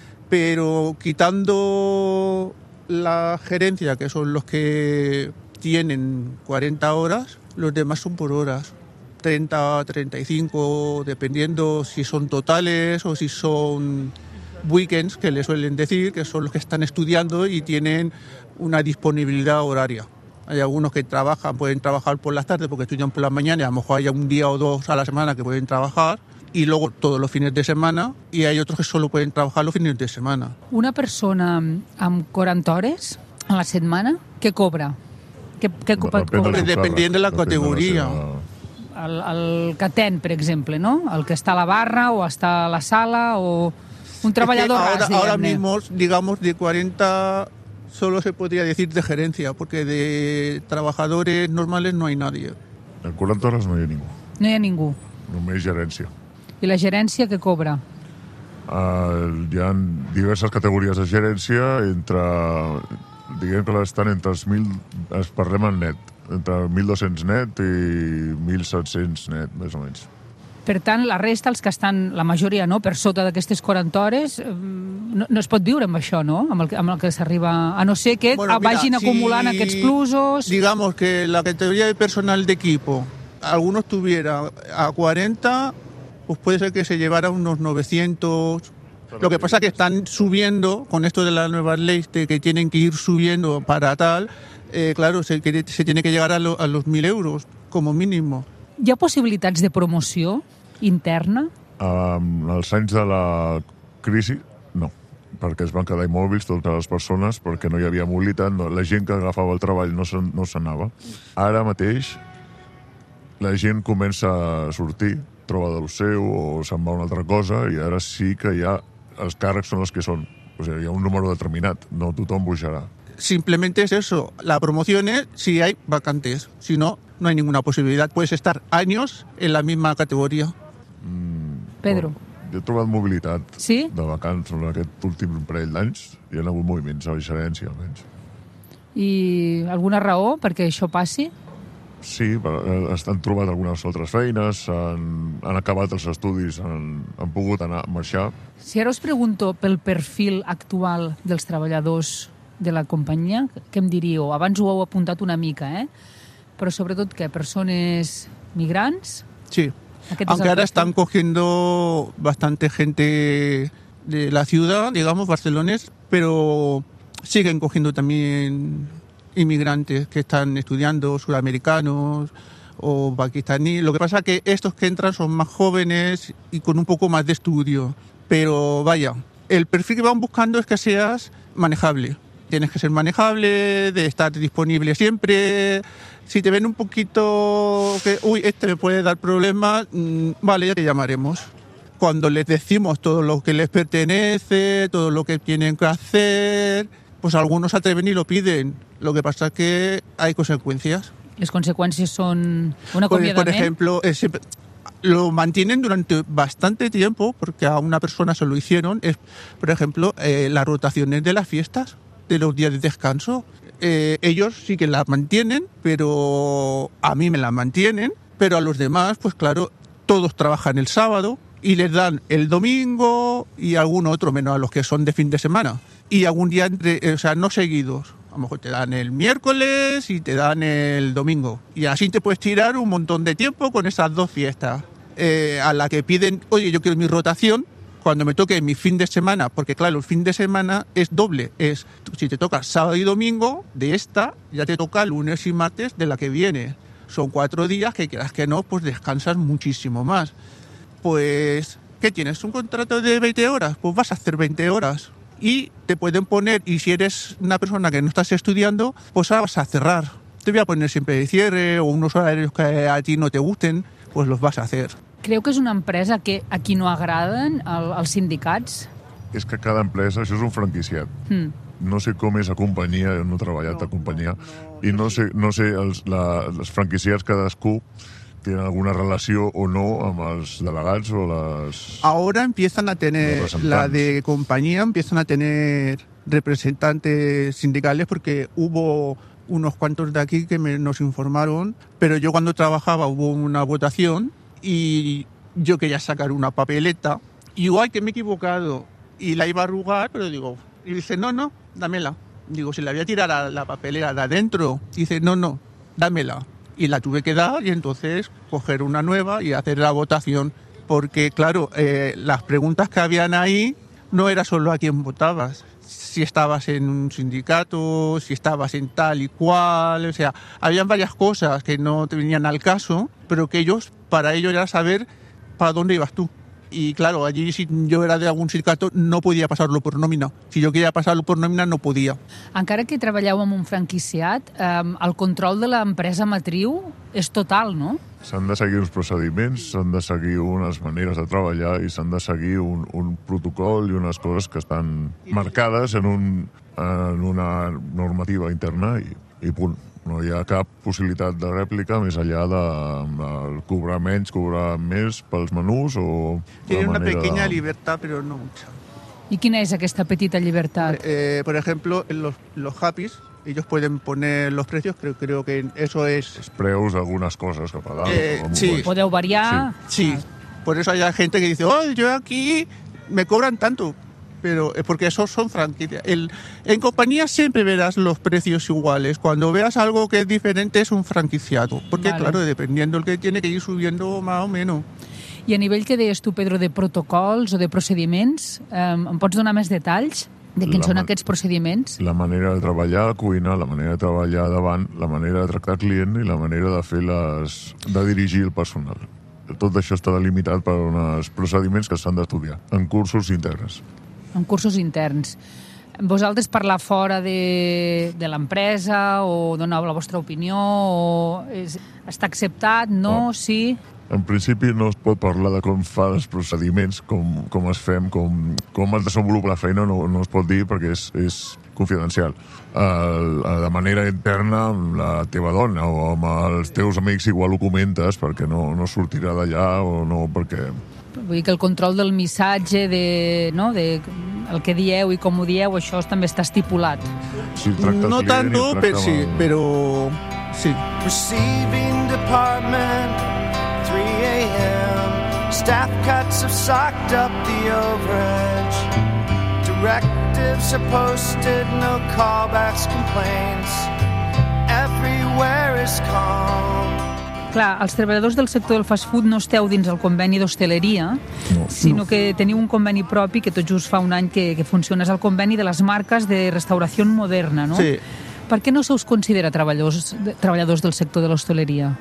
Pero quitando la gerencia, que son los que tienen cuarenta horas, los demás son por horas. treinta, treinta y cinco, dependiendo si son totales o si son weekends, que le suelen decir, que son los que están estudiando y tienen una disponibilidad horaria. Hay algunos que trabajan, pueden trabajar por las tardes porque estudian por la mañana y a lo mejor hay un día o dos a la semana que pueden trabajar y luego todos los fines de semana, y hay otros que solo pueden trabajar los fines de semana. Una persona amb quaranta hores a la setmana, què cobra? Què, què co- cobra? Dependiendo de la categoría. El, el catén, per exemple, ¿no? El que està a la barra o està a la sala o un treballador Es que ahora, ras, ahora diguem-ne. mismo, digamos, de cuarenta solo se podría decir de gerencia, porque de trabajadores normales no hay nadie. En quaranta hores no hi ha ningú, No hi ha ningú. només gerència. I la gerència què cobra? Uh, hi ha diverses categories de gerència, entre, diguem que estan entre els mil, es parlem en net, entre mil dos-cents net i mil set-cents net, més o menys. Per tant, la resta, els que estan, la majoria, no?, per sota d'aquestes quaranta hores, eh, no, no es pot viure amb això, no?, amb el, que- amb el que s'arriba... A no ser que Bueno, mira, vagin si- acumulant aquests plusos... Digamos que la categoría de personal de equipo, algunos tuviera a cuarenta, pues puede ser que se llevara unos novecientos. Lo que pasa es que están subiendo, con esto de las nuevas leyes de que tienen que ir subiendo para tal, eh, claro, se, que- se tiene que llegar a, lo- a los mil euros como mínimo. Hi ha possibilitats de promoció interna? Um, als anys de la crisi, no, perquè es van quedar immòbils totes les persones, perquè no hi havia mobilitat, no, la gent que agafava el treball no se'n no se'n anava. Ara mateix la gent comença a sortir, troba de lo seu o se'n va a una altra cosa, i ara sí que hi ha, els càrrecs són els que són. O sigui, hi ha un número determinat, no tothom pujarà. Simplemente es eso, la promoción es si hay vacantes, si no, no hay ninguna posibilidad. Puedes estar años en la misma categoría. Pedro. Jo he trobat mobilitat Sí? de vacants en aquest últim parell d'anys. Hi ha hagut moviments a la gerència, almenys. I alguna raó perquè això passi? Sí, però han trobat algunes altres feines, han, han acabat els estudis, han, han pogut anar a marxar. Si ara us pregunto pel perfil actual dels treballadors de la companyia, què em diríeu? Abans ho heu apuntat una mica, eh? Però sobretot què? Persones migrants? Sí. Aquest és Aunque el ahora perfil. están cogiendo bastante gente de la ciudad, digamos, barcelones, pero siguen cogiendo también inmigrantes que están estudiando, sudamericanos o pakistaníes. Lo que pasa es que estos que entran son más jóvenes y con un poco más de estudio. Pero vaya, el perfil que van buscando es que seas manejable. Tienes que ser manejable, de estar disponible siempre. Si te ven un poquito que, uy, este me puede dar problemas, mmm, vale, ya te llamaremos. Cuando les decimos todo lo que les pertenece, todo lo que tienen que hacer, pues algunos se atreven y lo piden. Lo que pasa es que hay consecuencias. Les conseqüències són un Por, acomiadament? por ejemplo, eh, siempre- lo mantienen durante bastante tiempo, porque a una persona se lo hicieron, es, por ejemplo, eh, las rotaciones de las fiestas, de los días de descanso. Eh, ellos sí que las mantienen, pero a mí me las mantienen, pero a los demás, pues claro, todos trabajan el sábado y les dan el domingo y algún otro, menos a los que son de fin de semana. Y algún día, entre, eh, o sea, no seguidos. A lo mejor te dan el miércoles y te dan el domingo. Y así te puedes tirar un montón de tiempo con esas dos fiestas. Eh, a la que piden, oye, yo quiero mi rotación, cuando me toque mi fin de semana, porque claro, el fin de semana es doble. Es, si te toca sábado y domingo de esta, ya te toca lunes y martes de la que viene. Son cuatro días que quieras que no, pues descansas muchísimo más. Pues, ¿qué tienes? ¿Un contrato de veinte horas? Pues vas a hacer veinte horas. Y te pueden poner, y si eres una persona que no estás estudiando, pues ahora vas a cerrar. Te voy a poner siempre de cierre o unos horarios que a ti no te gusten, pues los vas a hacer. Creu que és una empresa que a qui no agraden el, els sindicats? És que cada empresa, això és un franquiciat. Mm. No sé com és a companyia, no he treballat a companyia, i no sé, no sé els, la, els franquiciats cadascú tenen alguna relació o no amb els delegats o les... Ahora empiezan a tener, la de compañía empiezan a tener representantes sindicales porque hubo unos cuantos de aquí que me, nos informaron, pero yo cuando trabajaba hubo una votación y yo quería sacar una papeleta, igual que me he equivocado y la iba a arrugar, pero digo, y dice, no, no, dámela. Digo, si la voy a tirar a la papelera de adentro, dice, no, no, dámela. Y la tuve que dar y entonces coger una nueva y hacer la votación. Porque, claro, eh, las preguntas que habían ahí, no era solo a quién votabas, si estabas en un sindicato, si estabas en tal y cual, o sea, habían varias cosas que no te venían al caso, pero que ellos, para ellos era saber para dónde ibas tú. Y claro, allí si yo era de algun sindicato no podia passar-lo per nòmina. Si jo queria passar-lo per nòmina no podia. Encara que treballeu amb un franquiciat, eh, el control de l'empresa matriu és total, no? S'han de seguir uns procediments, s'han de seguir unes maneres de treballar i s'han de seguir un, un protocol i unes coses que estan marcades en, un, en una normativa interna i, i punt. No hi ha cap possibilitat de rèplica més enllà de, de cobrar menys, cobrar més pels menús o... Tiene una pequeña de... libertad, pero no mucha. I quina és aquesta petita llibertat? Eh, por ejemplo, en los, los Happys, ellos pueden poner los precios, creo, creo que eso es... Els preus d'algunes coses cap a dalt. Eh, sí. Podeu variar? Sí. sí. Por eso hay gente que dice, oh, yo aquí me cobran tanto. Pero es porque esos son franquicias. El, en compañía siempre verás los precios iguales. Cuando veas algo que es diferente es un franquiciado. Porque, vale. claro, dependiendo el que tiene que ir subiendo más o menos. I a nivell que deies tu, Pedro, de protocols o de procediments, eh, em pots donar més detalls de quins la són aquests procediments? La manera de treballar a la cuina, la manera de treballar davant, la manera de tractar el client i la manera de fer les... de dirigir el personal. Tot això està delimitat per uns procediments que s'han d'estudiar en cursos interns. En cursos interns. Vosaltres parlar fora de, de l'empresa o donar la vostra opinió o és, està acceptat, no, oh. sí... En principi no es pot parlar de com fa els procediments, com, com es fem, com, com es desenvolupa la feina, no, no es pot dir perquè és, és confidencial. Uh, de manera interna amb la teva dona o amb els teus amics igual ho comentes perquè no, no sortirà d'allà o no perquè... Vull dir que el control del missatge, de, no, de el que dieu i com ho dieu, això també està estipulat. Si no tanto, però sí, però sí. Receiving department three a.m. Staff cuts have socked up the overage. Directives are posted, no callbacks, complaints. Everywhere is calm. Clar, els treballadors del sector del fast food no esteu dins el conveni d'hostaleria, no, sinó no. que teniu un conveni propi que tot just fa un any que, que funciona, és el conveni de les marques de restauració moderna, no? Sí. Per què no se us considera treballadors, treballadors del sector de l'hostaleria?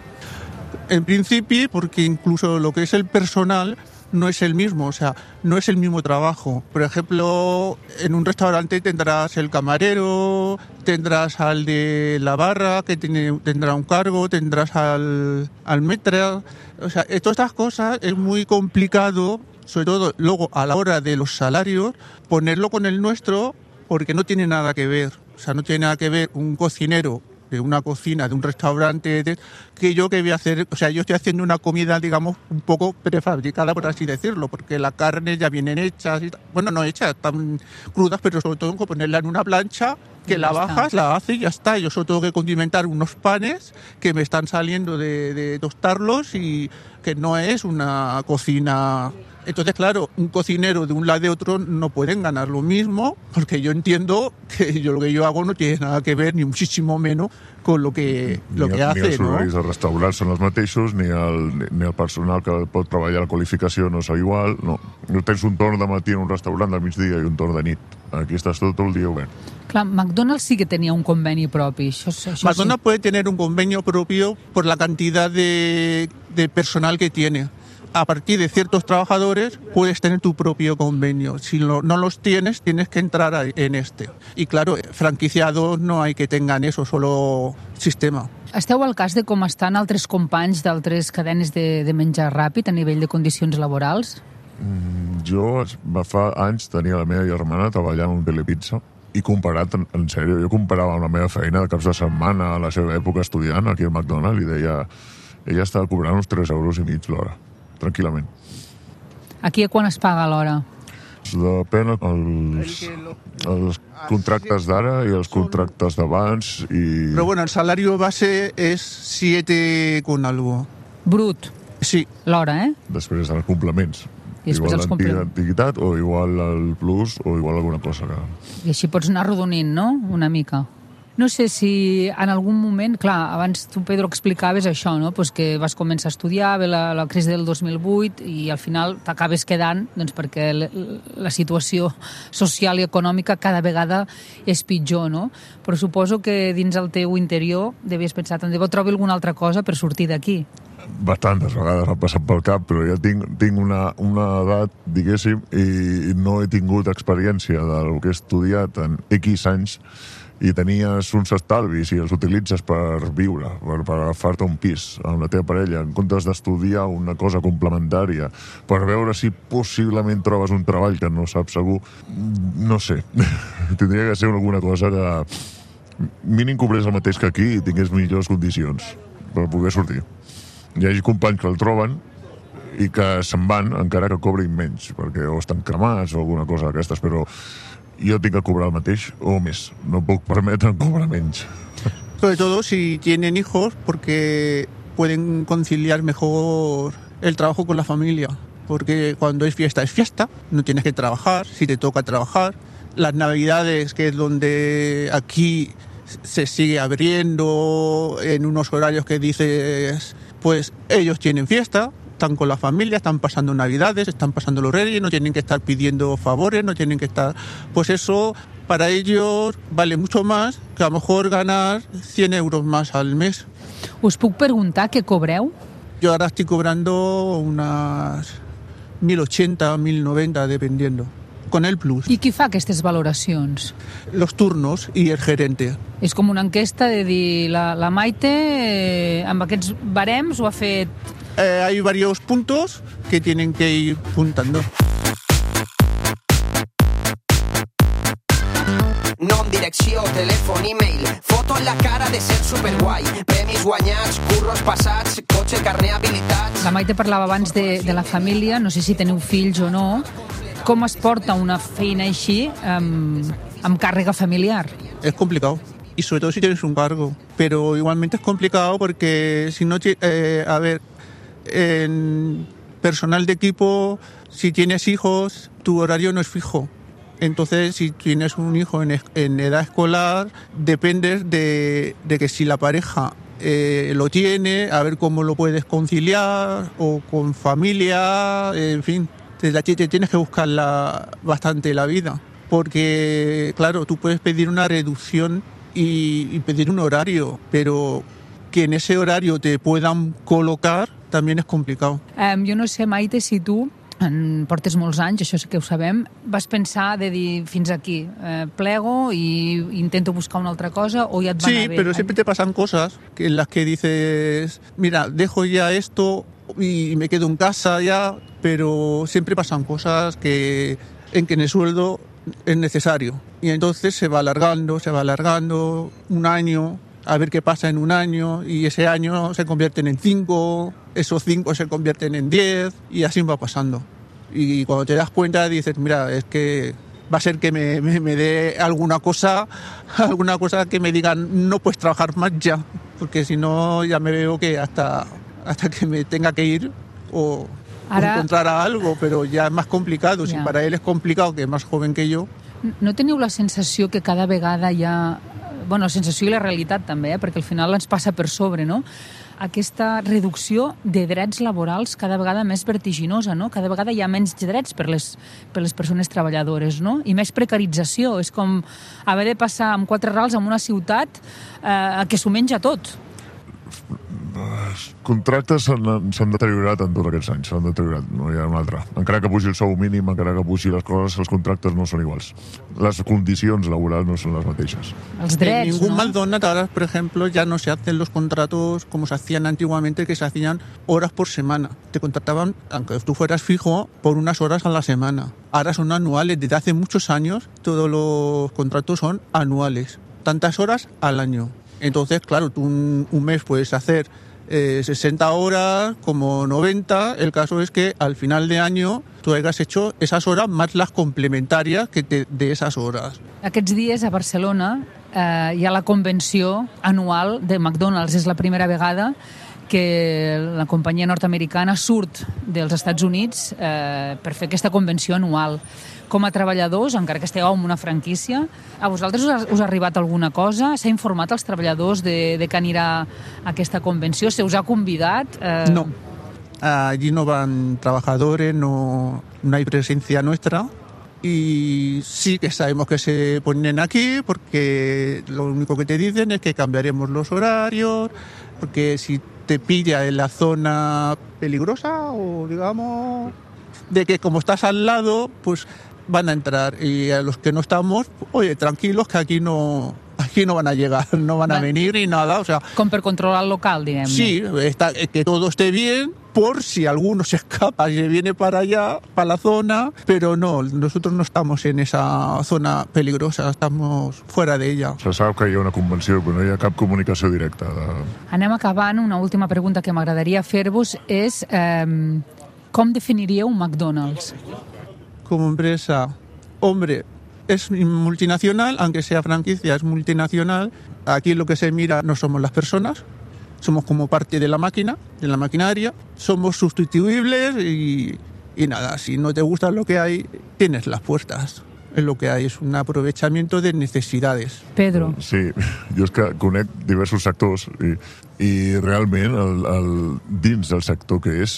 En principio, porque incluso lo que es el personal no es el mismo, o sea, no es el mismo trabajo. Por ejemplo, en un restaurante tendrás el camarero, tendrás al de la barra, que tiene, tendrá un cargo, tendrás al, al maître. O sea, todas estas cosas es muy complicado, sobre todo luego a la hora de los salarios, ponerlo con el nuestro porque no tiene nada que ver. O sea, no tiene nada que ver un cocinero de una cocina, de un restaurante, de, que yo que voy a hacer, o sea, yo estoy haciendo una comida, digamos, un poco prefabricada, por así decirlo, porque las carnes ya vienen hechas, y, bueno, no hechas, están crudas, pero sobre todo ponerla en una plancha, que la bajas, la haces y ya está. Yo solo tengo que condimentar unos panes que me están saliendo de, de tostarlos y que no es una cocina... Entonces, claro, un cocinero de un lado y de otro no pueden ganar lo mismo, porque yo entiendo que yo lo que yo hago no tiene nada que ver, ni muchísimo menos, con lo que, lo ni, que hace, ni els horaris no? dels restaurants són els mateixos, ni el, ni el personal que pot treballar la qualificació no és igual, no. No tens un torn de matí en un restaurant del migdia i un torn de nit. Aquí estàs tot el dia obert. Clar, McDonald's sí que tenía un convenio propio. Això, això McDonald's sí. puede tener un convenio propio por la cantidad de, de personal que tiene. A partir de ciertos trabajadores puedes tener tu propio convenio. Si lo, no los tienes, tienes que entrar en este. Y claro, franquiciados no hay que tengan eso, solo sistema. Esteu al cas de com estan altres companys d'altres cadenes de, de menjar ràpid a nivell de condicions laborals? Mm, jo fa anys tenia la meva germana treballant en un Telepizza i comparat, en, en sèrio, jo comparava amb la meva feina de caps de setmana a la seva època estudiant aquí al McDonald's i deia, ella estava cobrant uns tres euros i mig l'hora, tranquil·lament. Aquí a quan es paga l'hora? Depèn els, els contractes d'ara i els contractes d'abans i... Però bueno, el salario base és siete con algo. Brut? Sí. L'hora, eh? Després dels complements. I després els complements. Antiguitat o igual el plus o igual alguna cosa que... I així pots anar arrodonint, no? Una mica. No sé si en algun moment, clar, abans tu, Pedro, explicaves això, no? Pues que vas començar a estudiar, ve la, la crisi del dos mil vuit i al final t'acabes quedant, doncs perquè la, la situació social i econòmica cada vegada és pitjor, no? Però suposo que dins el teu interior devies pensar, tant de bo trobi alguna altra cosa per sortir d'aquí. Bastantes vegades m'ha passat pel cap, però ja tinc, tinc una, una edat, diguéssim, i no he tingut experiència del que he estudiat en X anys, i tenies uns estalvis i els utilitzes per viure, per, per agafar-te un pis amb la teva parella, en comptes d'estudiar una cosa complementària, per veure si possiblement trobes un treball que no saps segur, no sé. Tindria que ser alguna cosa que mínim cobrés el mateix que aquí i tingués millors condicions per poder sortir. Hi ha companys que el troben i que se'n van encara que cobrin menys, perquè o estan cremats o alguna cosa d'aquestes, però yo tengo que cobrar el mateix o més. No puc permetre cobrar menys. Sobre todo si tienen hijos, porque pueden conciliar mejor el trabajo con la familia. Porque cuando es fiesta, es fiesta. No tienes que trabajar, si te toca trabajar. Las navidades, que es donde aquí se sigue abriendo en unos horarios que dices, pues ellos tienen fiesta. Están con la familia, están pasando navidades, están pasando los reyes, no tienen que estar pidiendo favores, no tienen que estar... Pues eso para ellos vale mucho más que a lo mejor ganar cien euros más al mes. Us puc preguntar què cobreu? Yo ahora estoy cobrando unas mil ochenta, mil noventa, dependiendo, con el plus. I qui fa aquestes valoracions? Los turnos y el gerente. És com una enquesta de dir, la, la Maite eh, amb aquests barems ho ha fet... Eh, hay varios puntos que tienen que ir puntando. Nom, direcció, telèfon, e-mail, foto en la cara de ser superguai, premis guanyats, curros passats, cotxe, carnet habilitats... La Maite parlava abans de, de la família, no sé si teniu fills o no. Com es porta una feina així amb, amb càrrega familiar? Es complicado. Y sobre todo si tienes un cargo. Pero igualmente es complicado porque si no... Eh, a ver... En personal de equipo, si tienes hijos, tu horario no es fijo. Entonces, si tienes un hijo en, en edad escolar, dependes de, de que si la pareja eh, lo tiene, a ver cómo lo puedes conciliar, o con familia, en fin, te, te tienes que buscar la, bastante la vida. Porque, claro, tú puedes pedir una reducción y, y pedir un horario, pero que en ese horario te puedan colocar també és complicat. Um, jo no sé, Maite, si tu, en portes molts anys, això sí que ho sabem, vas pensar de dir fins aquí, eh, plego i intento buscar una altra cosa, o ja et va sí, anar bé? Sí, pero siempre te pasan cosas en las que dices, mira, dejo ya esto y me quedo en casa ya, pero siempre pasan cosas que en que en el sueldo es necesario. Y entonces se va alargando, se va alargando un año, a ver qué pasa en un año, y ese año se convierten en cinco, esos cinco se convierten en diez, y así va pasando. Y cuando te das cuenta dices, mira, es que va a ser que me, me, me dé alguna cosa, alguna cosa que me digan, no puedes trabajar más ya, porque si no ya me veo que hasta, hasta que me tenga que ir o Ara... encontrar a algo, pero ya es más complicado. Si ja. Para él es complicado, que es más joven que yo. No teniu la sensació que cada vegada hi ha... Bueno, la sensació i la realitat també, eh? Perquè al final ens passa per sobre, no? Aquesta reducció de drets laborals cada vegada més vertiginosa, no? Cada vegada hi ha menys drets per les, per les persones treballadores, no? I més precarització. És com haver de passar amb quatre rals en una ciutat eh, que s'ho menja tot. Els contractes s'han deteriorat en tots aquests anys, s'han deteriorat, no hi ha un altre. Encara que pugi el sou mínim, encara que pugi les coses, els contractes no són iguals. Les condicions laborals no són les mateixes. Els drets, en ningún ¿no? McDonald's ahora, por ejemplo, ya no se hacen los contratos como se hacían antiguamente, que se hacían horas por semana. Te contrataban, aunque tú fueras fijo, por unas horas a la semana. Ahora son anuales. Desde hace muchos años todos los contratos son anuales. Tantas horas al año. Entonces, claro, tú un, un mes puedes hacer eh, sesenta horas, como noventa. El caso es que al final de año tú hayas hecho esas horas más las complementarias que te, de esas horas. Aquests dies a Barcelona eh, hi ha la convenció anual de McDonald's. És la primera vegada que la companyia nord-americana surt dels Estats Units eh, per fer aquesta convenció anual. Com a treballadors, encara que esteu en una franquícia, a vosaltres us ha, us ha arribat alguna cosa? S'ha informat als treballadors de, de que anirà a aquesta convenció? Se us ha convidat? Eh... No. Allí no van trabajadores, no, no hay presencia nuestra. Y sí que sabemos que se ponen aquí porque lo único que te dicen es que cambiaremos los horarios, porque si te pilla en la zona peligrosa o digamos de que como estás al lado, pues van a entrar, y a los que no estamos, oye, tranquilos que aquí no aquí no van a llegar, no van a venir ni nada, o sea... Com per controlar el local, diguem-ne. Sí, está, que todo esté bien, por si alguno se escapa y se viene para allá, para la zona, pero no, nosotros no estamos en esa zona peligrosa, estamos fuera de ella. Se sap que hi ha una convenció, però no hi ha cap comunicació directa. De... Anem acabant. Una última pregunta que m'agradaria fer-vos és eh, com definiríeu un McDonald's? Como empresa, hombre, es multinacional, aunque sea franquicia, es multinacional. Aquí lo que se mira no somos las personas, somos como parte de la máquina, de la maquinaria, somos sustituibles y, y nada, si no te gusta lo que hay, tienes las puertas. Es lo que hay, és un aprovechamiento de necesidades. Pedro. Sí, jo és que conec diversos sectors i, i realment el, el, dins del sector que és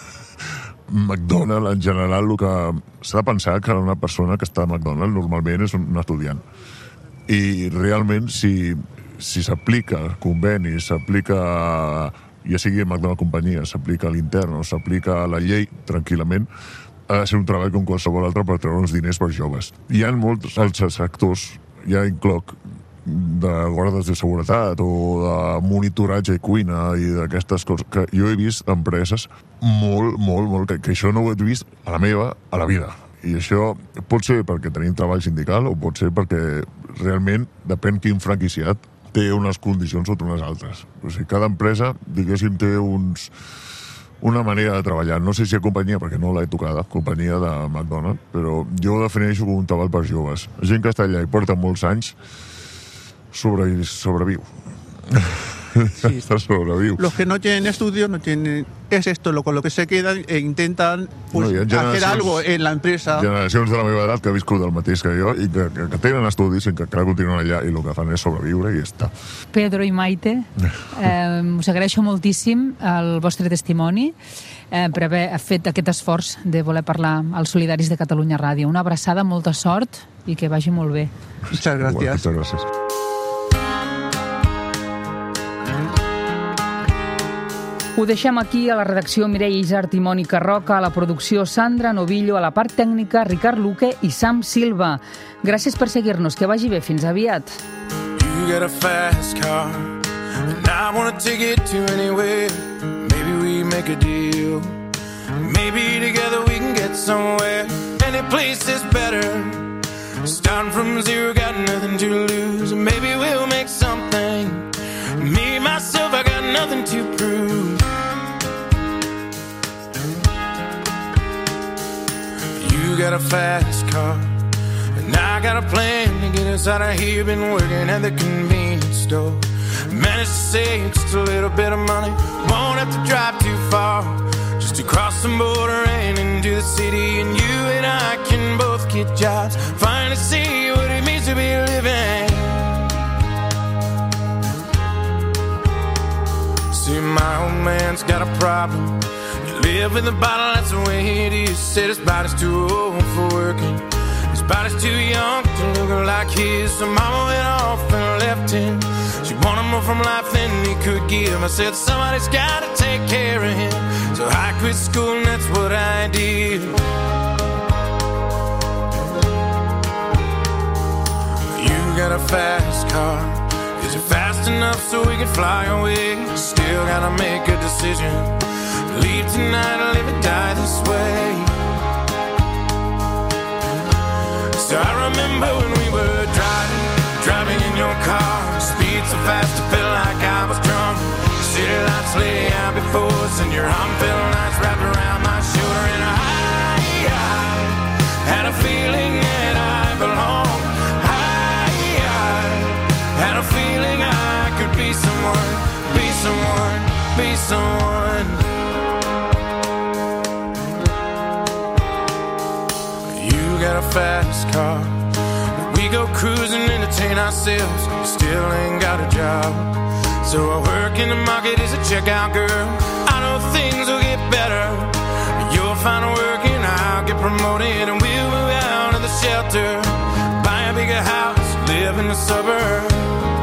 McDonald's, en general, el que s'ha de pensar que una persona que està a McDonald's normalment és un estudiant. I realment, si si s'aplica conveni, s'aplica, ja sigui a McDonald's companyia, s'aplica a l'intern o s'aplica a la llei tranquil·lament, ha de ser un treball com qualsevol altre per treure uns diners per joves. Hi ha molts altres sectors, ja incloc, de guardes de seguretat o de monitoratge i cuina i d'aquestes coses, que jo he vist empreses molt, molt, molt, que, que això no ho he vist a la meva, a la vida. I això pot ser perquè tenim treball sindical o pot ser perquè realment depèn quin franquiciat té unes condicions sota unes altres. O sigui, cada empresa, diguéssim, té uns, una manera de treballar. No sé si a companyia, perquè no l'he tocada, companyia de McDonald's, però jo ho defineixo com un treball per joves. La gent que està allà i porta molts anys sobre, sobreviu. Sí. Sobreviu. Los que no tienen estudios no tienen, es esto lo con lo que se quedan e intentan pues, no, hacer algo en la empresa. Generacions de la meva edat que ha viscut el mateix que jo i que, que, que tenen estudis i que encara continuen allà i el que fan és sobreviure i ja està. Pedro i Maite, eh, us agraeixo moltíssim el vostre testimoni eh, per haver fet aquest esforç de voler parlar als Solidaris de Catalunya Ràdio. Una abraçada, molta sort i que vagi molt bé. Muchas gracias. Bueno, muchas gracias. Ho deixem aquí. A la redacció Mireia Isart i Mònica Roca, a la producció Sandra Novillo, a la part tècnica Ricard Luque i Sam Silva. Gràcies per seguir-nos, que vagi bé, fins aviat. You got a fast car and I wanna take it to anywhere. Maybe we make a deal. Maybe together we can get somewhere. Any place is better. Starting from zero, got nothing to lose. Maybe we'll make something. Me, myself, I got nothing to prove. You got a fast car and I got a plan to get us out of here. Been working at the convenience store. Managed to save just a little bit of money. Won't have to drive too far, just to cross the border and into the city. And you and I can both get jobs, finally see what it means to be living. See, my old man's got a problem. You live in the bottle, that's the way it is. Said his body's too old for working, his body's too young to look like his. So mama went off and left him. She wanted more from life than he could give. I said somebody's gotta take care of him. So I quit school and that's what I did. You got a fast car. Is it fast enough so we can fly away? Still gotta make a decision. Leave tonight or live or die this way. So I remember when we were driving, driving in your car. Speed so fast I felt like I was drunk. City lights lay out before us and your arm felt nice wrapped around my shoulder. And I, I had a feeling that I belonged. Had a feeling I could be someone, be someone, be someone. car. We go cruising, entertain ourselves, still ain't got a job. So I work in the market as a checkout girl. I know things will get better. You'll find work and I'll get promoted, and we'll move out of the shelter, buy a bigger house, live in the suburbs.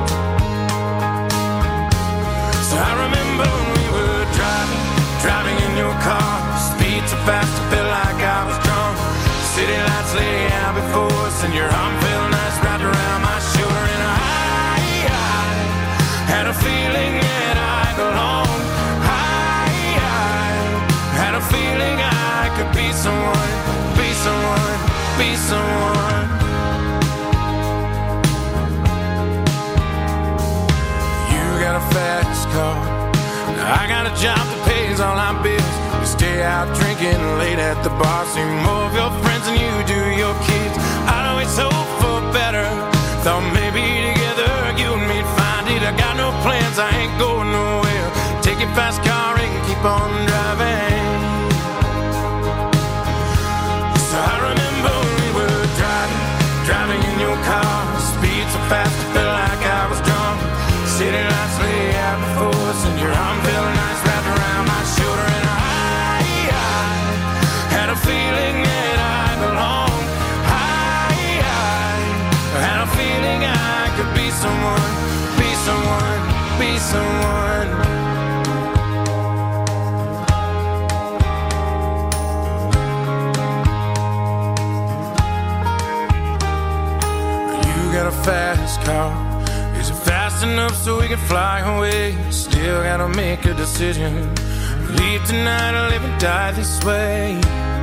So I remember when we were driving, driving in your car, speed so fast I felt like I was drunk. City lights lay out before us, and your arm felt nice wrapped around my shoulder. And I, I had a feeling that I belonged. I, I had a feeling I could be someone, be someone, be someone. You got a fast car, I got a job that pays all our bills. We stay out drinking late at the bar, see more of your friends than you do your kids. I'd always hope for better, thought maybe together you and me'd find it. I got no plans, I ain't going nowhere. Take your fast car and keep on driving. So I remember when we were driving, driving in your car, speed so fast I felt like I was drunk. City lights lay out before us, and your arm felt nice wrapped around my shoulder. And I, I had a feeling that I belonged. I, I had a feeling I could be someone, be someone, be someone. You got a fast car, is it fast enough so we can fly away? Still gotta make a decision, leave tonight or live and die this way.